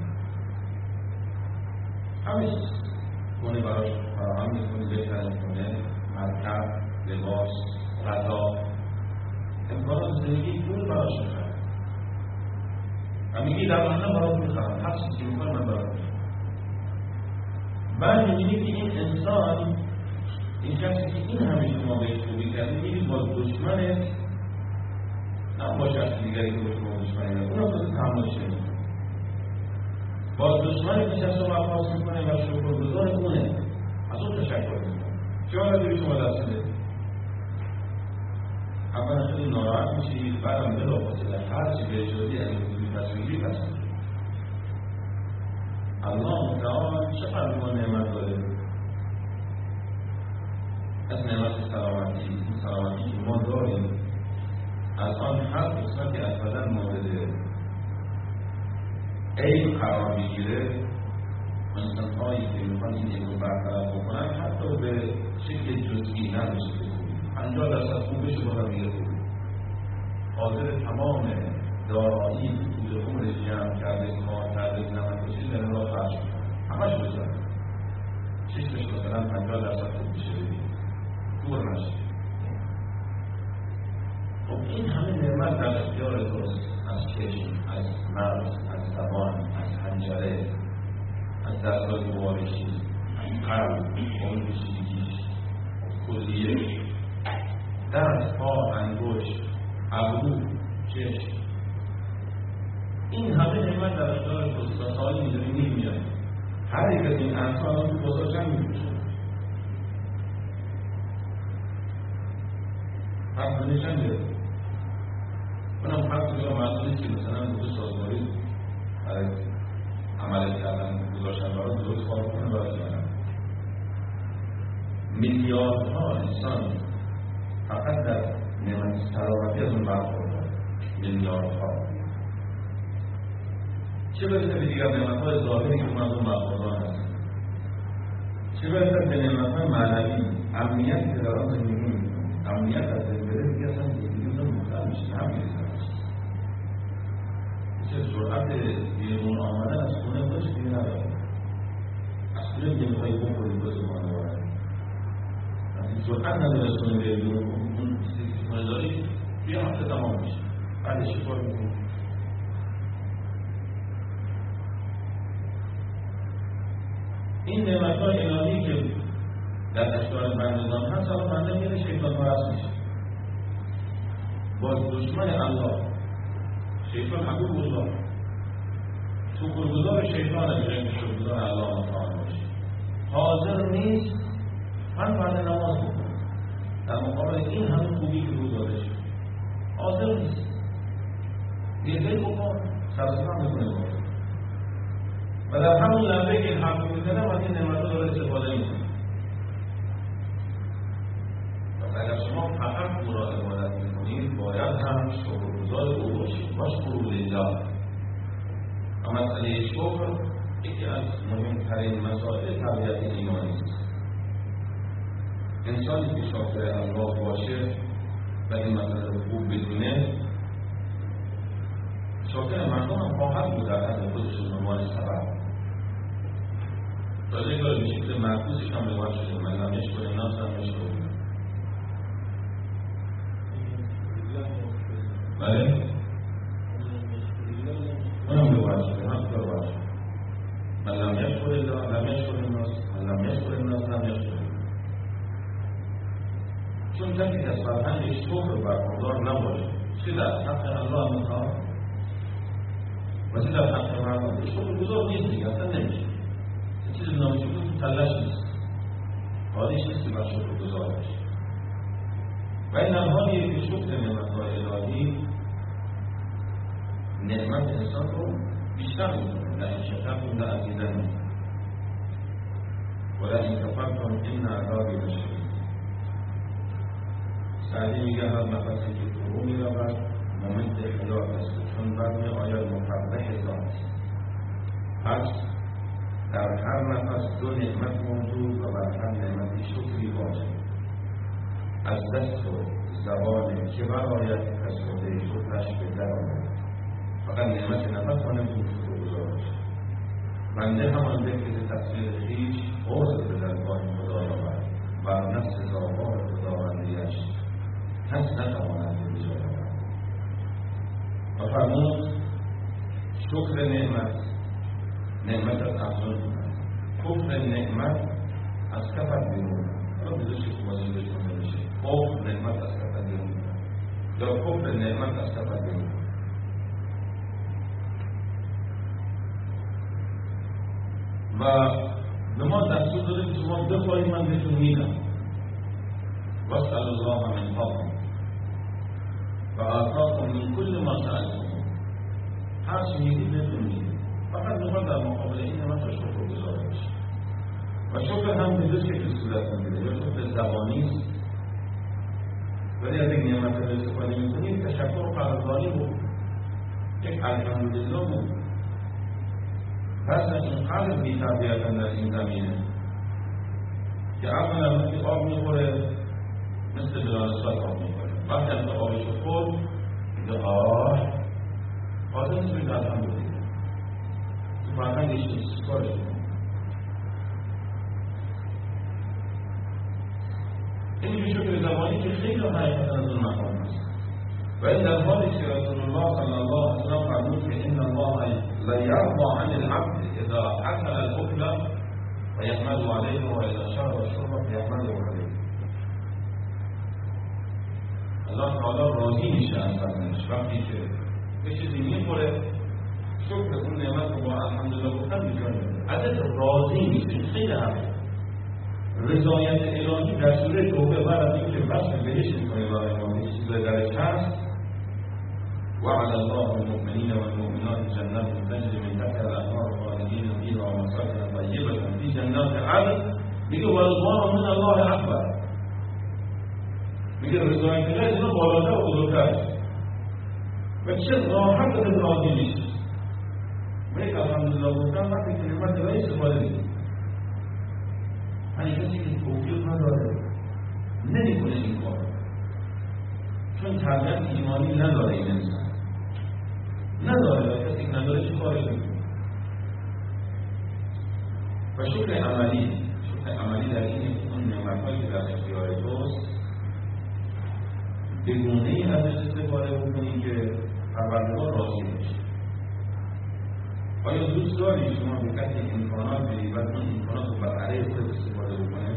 همه چیز خونه براش فراهم می‌کنید، بهترین خونه، مرکب، لباس، غذا، امکانات زندگی پول براش می‌خرید و میگی در آنها برات می‌خرم، هر چیزی که می‌خوام من برات می‌خرم. بعد می‌بینید که این انسان، این کسی که این همه شما بهش خوبی کردید، می‌بینید با دشمنت نه با شخص دیگری که با شما دشمنی داره، اونم خود تحملش نمی‌کنه، با دشمنی نشست و مفاس می‌کنه و شکرگزار اونه، از اون تشکر می‌کنه. چرا نداری شما دست می‌دید؟ اولا خیلی ناراحت میشید، بعدم بلافاصله هر چی بهش شدی اگه حضوری پس میگیری پس میگیری. الله متعال چقدر ما نعمت داره، از نعمت سلامتی، این سلامتی که ما داریم از آن هر قسمتی از بدن مورد عیب قرار میگیره. انسان‌هایی که میخوان این عیب رو برطرف بکنن حتی به شکل جزئی نه به شکل پنجاه درصد خوب بشه با هم دیگه خوب، حاضر تمام دارایی پول عمرش جمع کرده، کار کرده، نمک کشید در راه خرج کنه، همش بزنه چشمش مثلا پنجاه درصد خوب بشه ببینید دور نشه. خب این همه نعمت در اختیار توست، از چشم، از مغز، از زبان، از حنجره، از دستگاه گوارشی، دست، پا، انگشت، ابرو، چشم، این همه نعمت در اختیار توست و سوالی می‌دونی نمی‌آید. هر یک از این اعضا الان تو بازار چند می‌فروشه؟ هر دونه چنده؟ اونم فرق دیگه معلوم نیست که مثلا دو سازمانی برای عمل کردن گذاشتن برای درست کار کنه برای جانم. میلیاردها انسان فقط در نعمت سلامتی از اون برخوردار، میلیاردها. چه برسه به دیگر نعمت‌های ظاهری که اون از اون برخوردار هستن، چه برسه به نعمت‌های معنوی، امنیتی که در آن زندگی می‌کنه، امنیت از زندگی دیگه اصلا زندگی اون مختلف میشه، نمی‌رسه. چه سرعت بیرون آمدن از خونه باش دیگه نداره، از خونه نمی‌خوایی بخوری بازه مانده باید، از سرعت نداره از خونه بیرون اون چیزی که خونه داری یه هفته تمام میشه، بعدش چه کار می‌کنی؟ این نعمت‌های الهی که در اختیار بندگان هست، اما بنده میره شیطان پرست میشه، با دشمن الله، شیطان حقوق الله، شکرگزار شیطانه به جای شکرگزار الله تعالی باشه. حاضر نیست من بعد نماز بکنم در مقابل این همه خوبی که رو داده شد، حاضر نیست یه دل بکن سرسان میکنه باید و در همون لحظه که این حق میکنه و این نعمت رو داره استفاده میکنه. و اگر شما فقط او را عبادت میکنید باید هم شکرگزار او باشید. واشکروا لله. و مسئله شکر یکی از مهمترین مسائل طبیعت ایمانی است. انسانی که شاکر الله باشه و این مسئله خوب بدونه، شاکر مردم هم خواهد بود در حد خودشون عنوان سبب. راجعه که به شکل معکوسش هم روایت شده من لم یشکر الناس لم یشکر الله. بله؟ اونم روایت شده، هم روایت شده. من لم یشکر الله لم یشکر الناس، من لم یشکر الناس لم یشکر الله. چون کسی که از فرهنگ شکر برخوردار نباشه، چه در حق الله میخواد و چه در حق مردم، شکرگزار نیست دیگه، اصلا نمیشه. چیز نام شکر تو تلش نیست، حالیش نیست که بر شکرگزار باشه. و این حالیه که شکر نعمت‌های الهی نعمت انسان رو بیشتر میکنه. لئن شکرتم لأزیدنکم ولئن کفرتم ان عذابی لشدید. سعدی میگه هر نفسی که فرو میرود مومنت حیات است، چون برمی آید مفرح ذات. پس در هر نفس دو نعمت موجود و بر هر نعمتی شکری واجب. از دست و زبان که برآید از خود شکرش به در آمد. فقط نعمت نفس ما نمیتونیم شکرگزار باشیم. بنده همان به که تقصیر خویش عذر به درگاه خدا آورد، بر نفس زاوار خداوندی‌اش کس نتواند به جای آورد. و فرمود شکر نعمت نعمت از افزون کند، کفر نعمت از کفت بیرون. حالا بذارش که بازی بشون نمیشه، کفر نعمت از کفت بیرون یا کفر نعمت از کفت بیرون. و به ما دستور داده که شما بخواهید من بهتون میدم. واسأل الله من فضله و آتاکم من کل ما سألتم. هر چی میدید بهتون میدید، فقط میخواد در مقابل این نعمت را شکر گزار باشید. و شکر هم به دو شکل صورت میگیره، یا شکر زبانی است ولی از یک نعمت را استفاده میکنید، تشکر قلبانی بود، یک الحمدلله بود. پس این قلب بی تربیتن در این زمینه که اولا وقتی آب میخوره مثل بلانسات آب میخوره، وقتی هم که آبش رو خورد میگه آه آدم نیست بگه الحمدلله. تو فرهنگش نیست، کارش کنه. این شکر زبانی که خیلی حقیقتا از اون مقام هست. و این در حالی که رسول الله صلی الله علیه وسلم فرمود که ان الله لیرضی عن العبد اذا اکل الاکل فیحمد علیه و اذا شرب الشرب فیحمد علیه. راضی میشه از بدنش. وقتی که یه چیزی میخوره شکر اون نعمت رو با الحمدلله گفتن میجا میده، ازت راضی میشه. خیلی همه رضایت الهی در سوره توبه بعد از اینکه وصف بهش میکنه برای ما یه چیزی درش هست، وعد الله المؤمنین والمؤمنات جنات تجری من تحتها الانهار خالدین فیها ومساکن طیبة فی جنات عدن. میگه ورضوان من الله اکبر، میگه رضایت الله اینا بالاتر و بزرگتر و چه راحت از راضی میشه. میگه الحمدلله گفتن وقتی که نعمت الهی استفاده میکنه. یعنی کسی که توفیق نداره نمیکنه این کار، چون تربیت ایمانی نداره این انسان نداره. کسی که نداره چه کاری میکنه؟ و شکر عملی، شکر عملی در این اون نعمت‌هایی که در اختیار توست به گونه‌ای ازش استفاده بکنی که پروردگار راضی بشه. آیا دوست داری شما به کسی امکانات بدی و اون امکانات رو بر علیه خود استفاده بکنه؟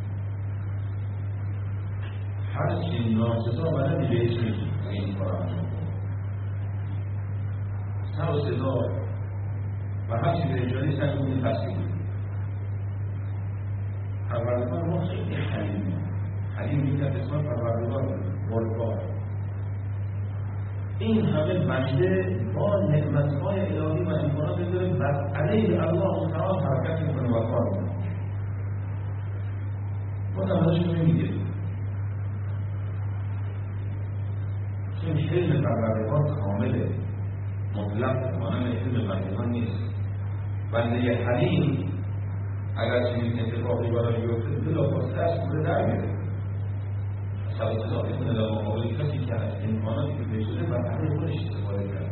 هر چی ناسزا بلدی بهش میگی اگه این کار انجام کنه، سر و صدا و هر چی به اجاری سر کنی تصدیق. پروردگار ما خیلی حلیمه. حلیم میگه اسم پروردگار بردبار. این همه بنده با نعمت‌های الهی و امکانات داره بر علیه الله تعالی حرکت میکنه و کار میکنه. ما ازش نمیگیریم، چون حلم پروردگار کامله، مطلق، مانند حلم بندگان نیست. بنده حلیم اگر چنین اتفاقی برای بیفته بلافاصله از کوره در میره، سلاسل میکنه در مقابل کسی که از امکاناتی که بهش شده بر علیه خودش استفاده کرده.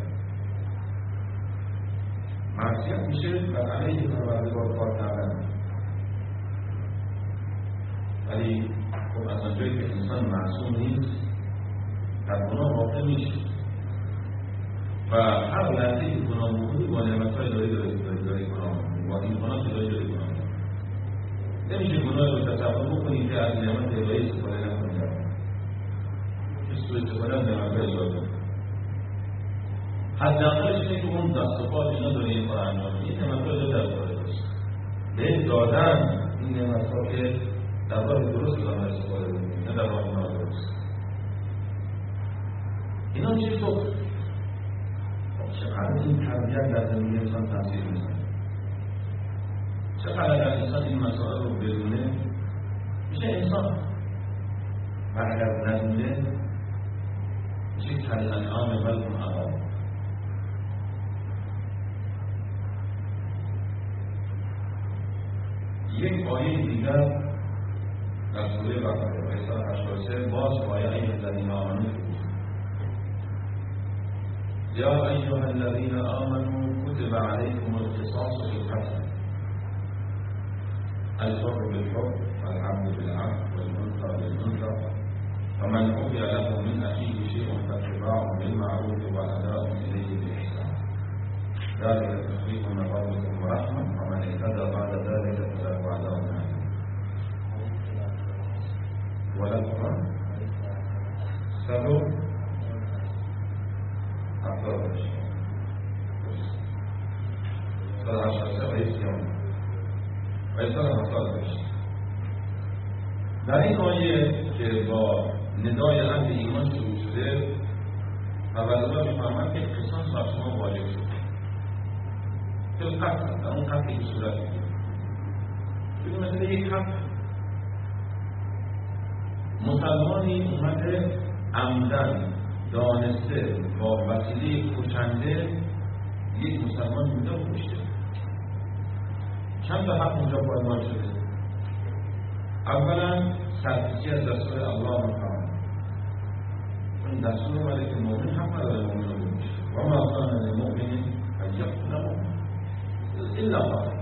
معصیت میشه بر علیه پروردگار کار کردن. ولی خب از آنجایی که انسان معصوم نیست در گناه واقع میشه و هر لحظه‌ای که گناه میکنی با نعمت‌های الهی داری داری گناه میکنی، با امکانات الهی داری گناه میکنی. نمیشه گناه رو تصور بکنی که از نعمت الهی استفاده نکنی، سوء استفاده از نعمت‌های الهی. حداقلش اینه که اون دست و پا اینا داره این کار انجام میده. این نعمت‌های الهی در کار درست بهت دادن، این نعمت‌ها که در راه درست دارن استفاده بکنی، نه در راه نادرست. اینا میشه تو چقدر این تربیت در زندگی انسان تاثیر می‌ذاره، چقدر در انسان این مسائل رو بدونه میشه انسان و اگر ندونه میشه کالانعام بل هم اضل. یک آیه دیگر در سوره بقره آیه هشتاد و سه باز آیه الذین آمنوا یا ایها الذین آمنوا کتب علیکم القصاص فی القتل الحر بالحر والعبد بالعبد والانثى بالانثى فمن عفي له من اخيه شيء فاتباع بالمعروف واداء اليه باحسان ذلك تخفيف من ربكم ورحمه ومن اهتدى بعد ذلك فله عذاب اليم. ولكم سبب أفضل صلى عشر سبعيس يوم ويصلى مصالح. در این آیه که با ندای اهل ایمان شروع شده پروردگار می‌فرماید که قصاص بر شما واجب شد. که قتل در اون قتلی که صورت می‌گیره. ببین مثلا یک قتل مسلمانی اومده عمدن دانسته با وسیله کشنده یک مسلمان بوده و کشته. چند تا حق اونجا پایمال شده. اولا سرپیچی از دستور الله تعالی، چون دستور اومده که مؤمن حق نداره مؤمن رو بکشه. و ما کان للمؤمن ان یقتل مؤمنا الا خطأ.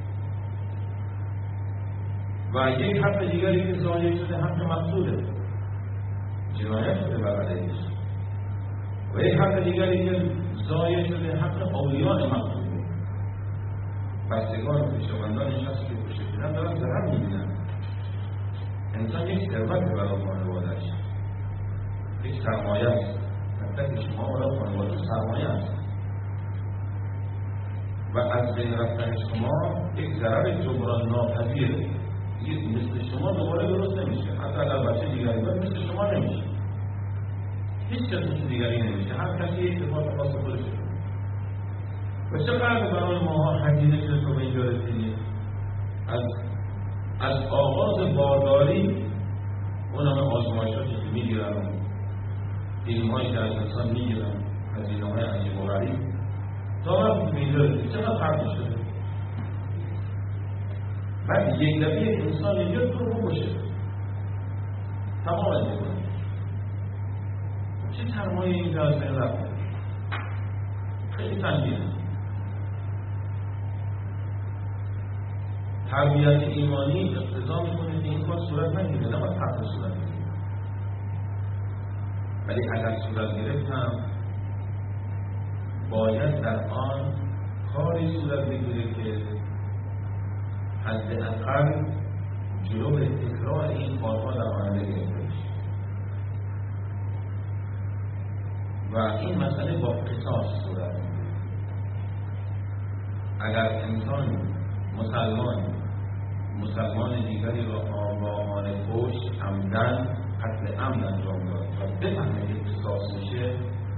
و یک حق دیگری که ضایع شده حق مقتوله، جنایت شده بر علیهش. و یک حق دیگری که ضایع شده حق اولیاء مقتول، بستگان و خویشاوندان شخصی که کشته شدن دارن ضرر می‌بینن. انسان یک ثروت برای خانواده‌اش یک سرمایه است. تک شما برای خانواده سرمایه است و از بین رفتن شما یک ضرر جبران ناپذیره. دیگه مثل شما دوباره درست نمیشه. حتی اگر بچه دیگری باید مثل شما نمیشه. هیچ کس مثل دیگری نمیشه. هر کسی یک اتفاق خاص خودشه. و چقدر برای ماها هزینه شده تو به اینجا رسیدیم. از از آغاز بارداری اون همه آزمایشاتی که میگیرن، فیلم‌هایی که از انسان میگیرن، هزینه‌های عجیب و غریب، تا وقتی به اینجا رسیدیم چقدر فرق شده. بعد یک دفعه انسان اینجا تو رو بشه تمام از این چه سرمایه اینجا از بین رفته. خیلی سنگینه. تربیت ایمانی اقتضا میکنه که این کار صورت نگیره، نباید حق صورت بگیره. ولی اگر صورت گرفت هم باید در آن کاری صورت بگیره که حداقل جلو تکرار این کارها در آینده گرفته بشه. و این مسئله با قصاص صورت میگیره. اگر انسان مسلمان مسلمان دیگری را آگاهانه کشت، عمدن قتل عمد انجام داد و بفهمه که قصاص میشه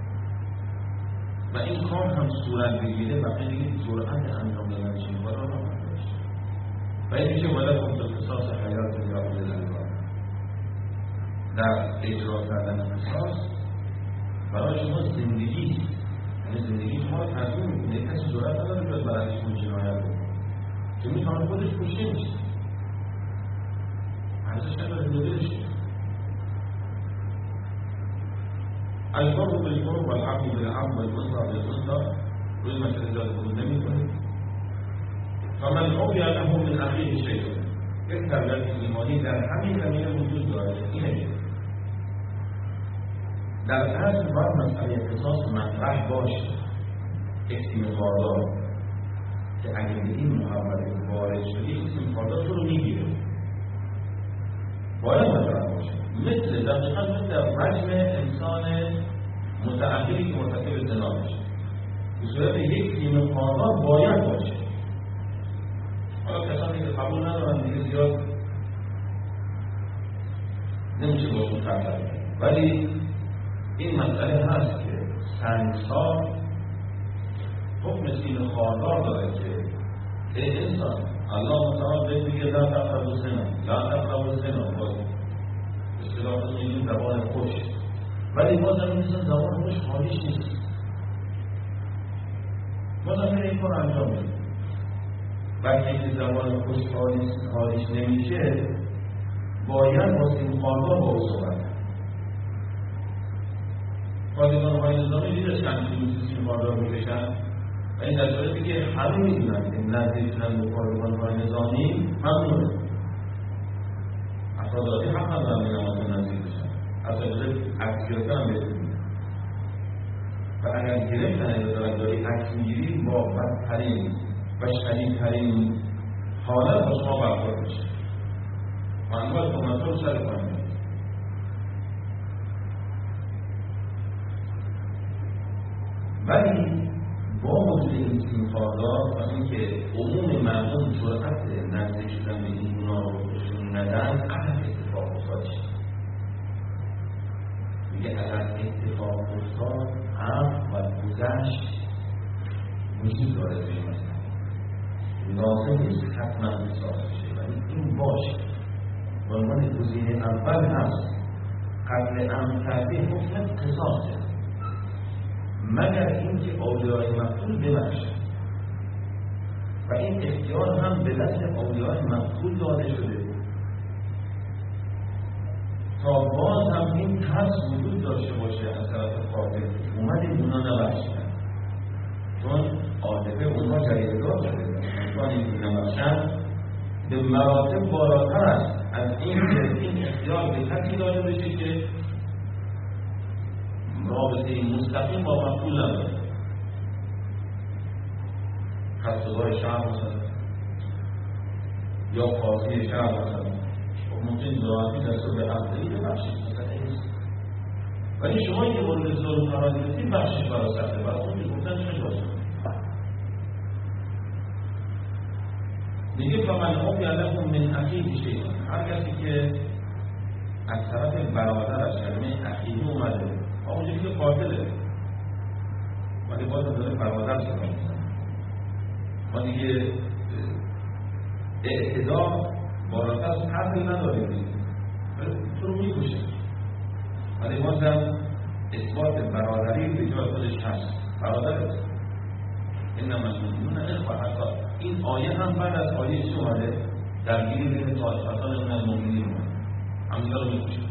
و این کار هم صورت بگیره و خیلی جرأت انجام دادن این کارا را نداشت. و این میشه ولی خود قصاص حیات یا اول الالباب. در اجرا کردن قصاص برای شما زندگی است. یعنی زندگی شما رو تضمین میکنه. کسی جرأت نداره بیاد برندش اون جنایت رو که میتونه خودش کشته میشه. ارزش نداره دلش. البر بالبر والعبد بالعبد والانثى بالانثى روی مسئله جاده بود نمیکنه. فمن عفی له من اخیه شیء، یک تربیت ایمانی در همین زمینه وجود داره. اینه در اصل باید مسئله قصاص مطرح باشه. اسم خاردار که اگر به این محوله وارد شدی اسم خاردار تو رو میگیره، باید مطرح باشه. مثل دقیقا مثل رجم انسان متعهدی که مرتکب زنا بشه، به صورت یک اسم خاردار باید باشه. حالا کسانی که قبول ندارن دیگه زیاد نمیشه باشون خطر، ولی این مسئله هست که سنگسار حکم سین خاردار داره که ای انسان الله متعال بگه لا تقربوا الزنا، لا تقربوا الزنا، باز اصطلاح این زبان خوش، ولی باز هم انسان زبان خوش خالیش نیست. باز هم این کار انجام میده. وقتی که زبان خوش خالیش نمیشه باید با سین خاردار با او صحبت کرد. پادگان های نظامی دیدشن که این سین خاردار میکشن و این در صورتی که همه میدونن که نزدیک شدن به پادگان های نظامی ممنونه. افراداتی حق ندارن به نماز نزدیک بشن، از اجازه عکس گرفتن هم بهتون. و اگر گرفتن اجازه داری عکس میگیری با بدترین و شدیدترین حالت با شما برخورد میشه. من باید کنترل سر کنم. ولی با وجود این سین خاردار و اینکه عموم مردم جرأت نزدیک شدن به این گناه رو خودشون ندن، اگر اتفاق افتاد شد. میگه اگر اتفاق افتاد عفو و گذشت وجود داره به این مسئله. لازم نیست حتما قصاص بشه، ولی این باشه به عنوان گزینه اول هست. قتل عمد کردی حکم قصاصه، مگر اینکه اولیای مقتول ببخشند و این اختیار هم به دست اولیای مقتول داده شده تا باز هم این ترس وجود داشته باشه از طرف قاتل که اومد این اونا نبخشیدن، چون عاطفه اونها جریده‌دار شده. امکان این نبخشن به مراتب بالاتر است از این که این اختیار به کسی داده بشه که رابطه مستقیم با مقتول نداره. خستگاه شهر مثلا یا قاضی شهر مثلا ممکن ذاتی دست رو به عقلی ببخشید، مثلا این ولی شما که مورد ظلم قرار گرفتید بخشش برای سخته براتون میگفتن چه باشه دیگه فمن عفی له من اخیه شیء، هر کسی که از طرف برادرش کلمه اخیه اومده اونجوری که قاتله ولی باز داره برادر صدا میزنه ما دیگه اعتدا بالاتر از حقی نداریم تو رو میکشه ولی بازم اثبات برادری به جای خودش هست برادرت انما المؤمنون اخوه. حتی این آیه هم بعد از آیه چی اومده درگیری بین طایفتان من المؤمنین اومده همزه رو میکشه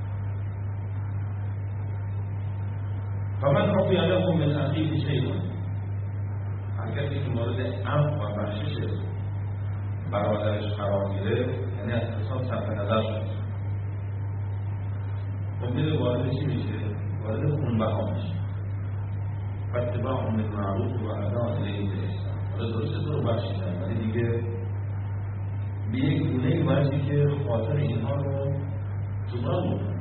فمن عفی له من اخیه شیء، هر کسی که مورد عفو و بخشش برادرش قرار گرفت یعنی از حساب صرف نظر شد خب میره وارد چی میشه؟ وارد خونبها میشه و اتباع من معروف و اداء الیه باحسان. حالا درسته تو رو بخشیدن ولی دیگه به یک گونه‌ای باشی که خاطر اینها رو جبران بکنه.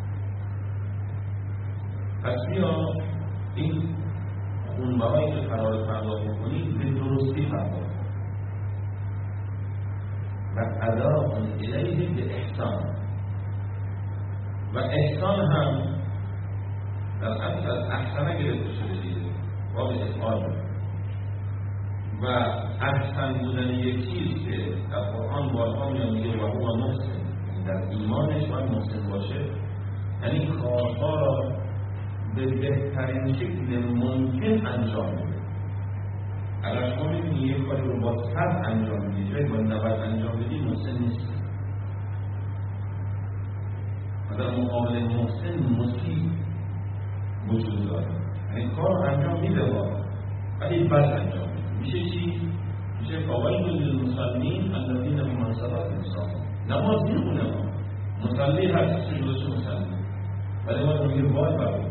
پس بیا این خونبهایی که قرار پرداخت بکنی به درستی پرداخت و اداء الیه به احسان و احسان هم در اصل از احسانه گرفته شده دیگه باب افعال و احسن بودن یک چیز که در قرآن بارها میگه و هو محسن در ایمانش باید محسن باشه یعنی کارها را به بهترین شکل ممکن انجام بده. اگر شما می‌بینی یک کاری رو با صد انجام میدی جایی با نود انجام بدی محسن نیست. در مقابل محسن مسیح وجود داره یعنی کار رو انجام میده ولی بد انجام میده میشه چی؟ میشه فویل للمصلین الذین هم عن صلاتهم ساهون. نماز میخونه مصلی هست چه جلوش مصلی ولی ما میگه وای برای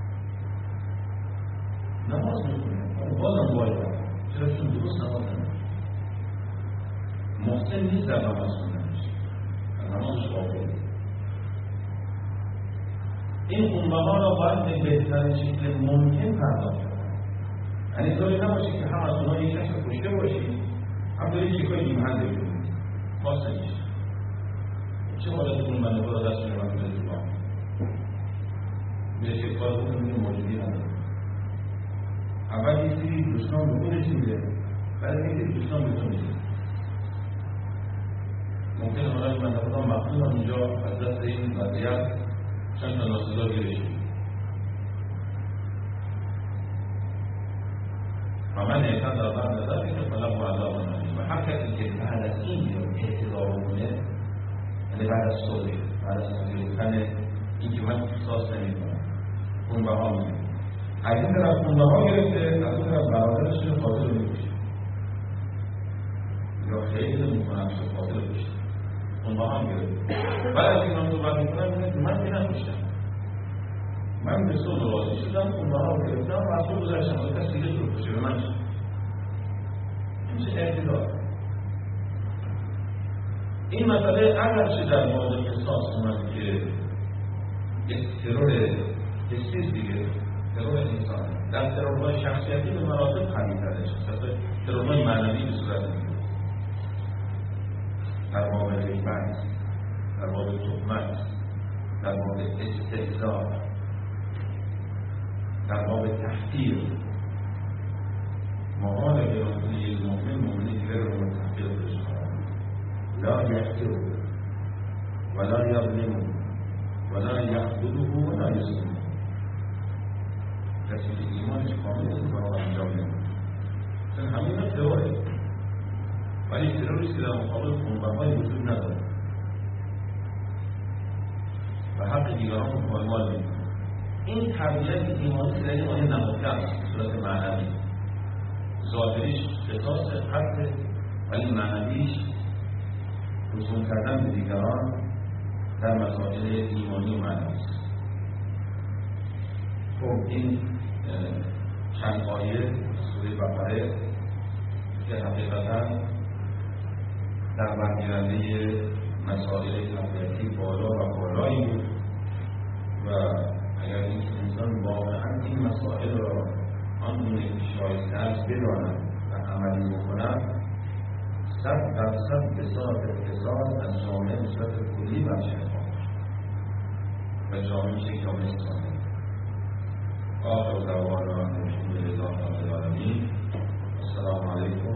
نماز میخونه بازم وای برای چرا چون درست نماز نمید محسن نیست در نماز خونه میشه نمازش قابل. این خونبه ها را باید به بهترین شکل ممکن پرداخت کنند. یعنی طوری نباشه که هم از اونها یک کسی کشته باشید هم دارید چیکای بیمهن بکنید خاصه نیست. چه باید خون بنده خدا دست کنه وقتی به تو باید میشه کار بکنید این موجودی نداره. اول یه سری دوستان به خودش میده بعد یه سری دوستان به تو میده. ممکنه حالا بنده خدا مخصوص اونجا از دست این وضعیت چند تا ناسزا گیرش و من اعتقاد دارم نظر که فلا و عذاب نمید و هر کسی که بعد از این اعتدار بکنه یعنی بعد از صلح بعد از تفریقتن این که من احساس نمیکنم خونبه ها میگه از این طرف خونبه ها گرفته از اون طرف برادرش رو قاتل رو میکشه یا خیلی نمیکنم شد قاتل رو بشه خونبه ها هم گرفته بعد از این هم صحبت میکنم که من که نکشتم من به صلح راضی شدم خونبه ها رو گرفتم و از خود گذاشتم و کسی دیگه رو کشه به من شد این چه اعتدار. این مسئله اگرچه در مورد قصاص اومد که یک ترور حسی دیگه ترور انسان در ترورهای شخصیتی به مراتب قوی‌ترش ترورهای معنوی به صورت میگیره در باب غیبت در باب تهمت در باب استهزاء در باب تحقیر محال به رسول یک مؤمن مؤمنی دیگر رو تحقیر بهش لا يحقره ولا يظلمه ولا يعبده ولا يسلمه. کسی که ایمانش کامل این کار را انجام نمیده چون همین تروره ولی تروری که در مقابل خونبه‌های وجود نداره و حق دیگران رو پایمال میکنه. این تربیت ایمانی که در این آیه نهفته است به صورت معنوی ظاهریش قصاص قتل ولی معنویش رسوم کردن به دیگران در مسائل ایمانی و معنوی است. خب این چند آیه سوره بقره که حقیقتا در برگیرنده مسائل تربیتی بالا و بالایی بود و اگر این بیانم و عملی بکنم صد درصد بساط اتصال از جامعه نسبت کلی بر شفاف و جامعه میشه که آمه سانه آخر دعوانا الحمد لله رب العالمین. السلام علیکم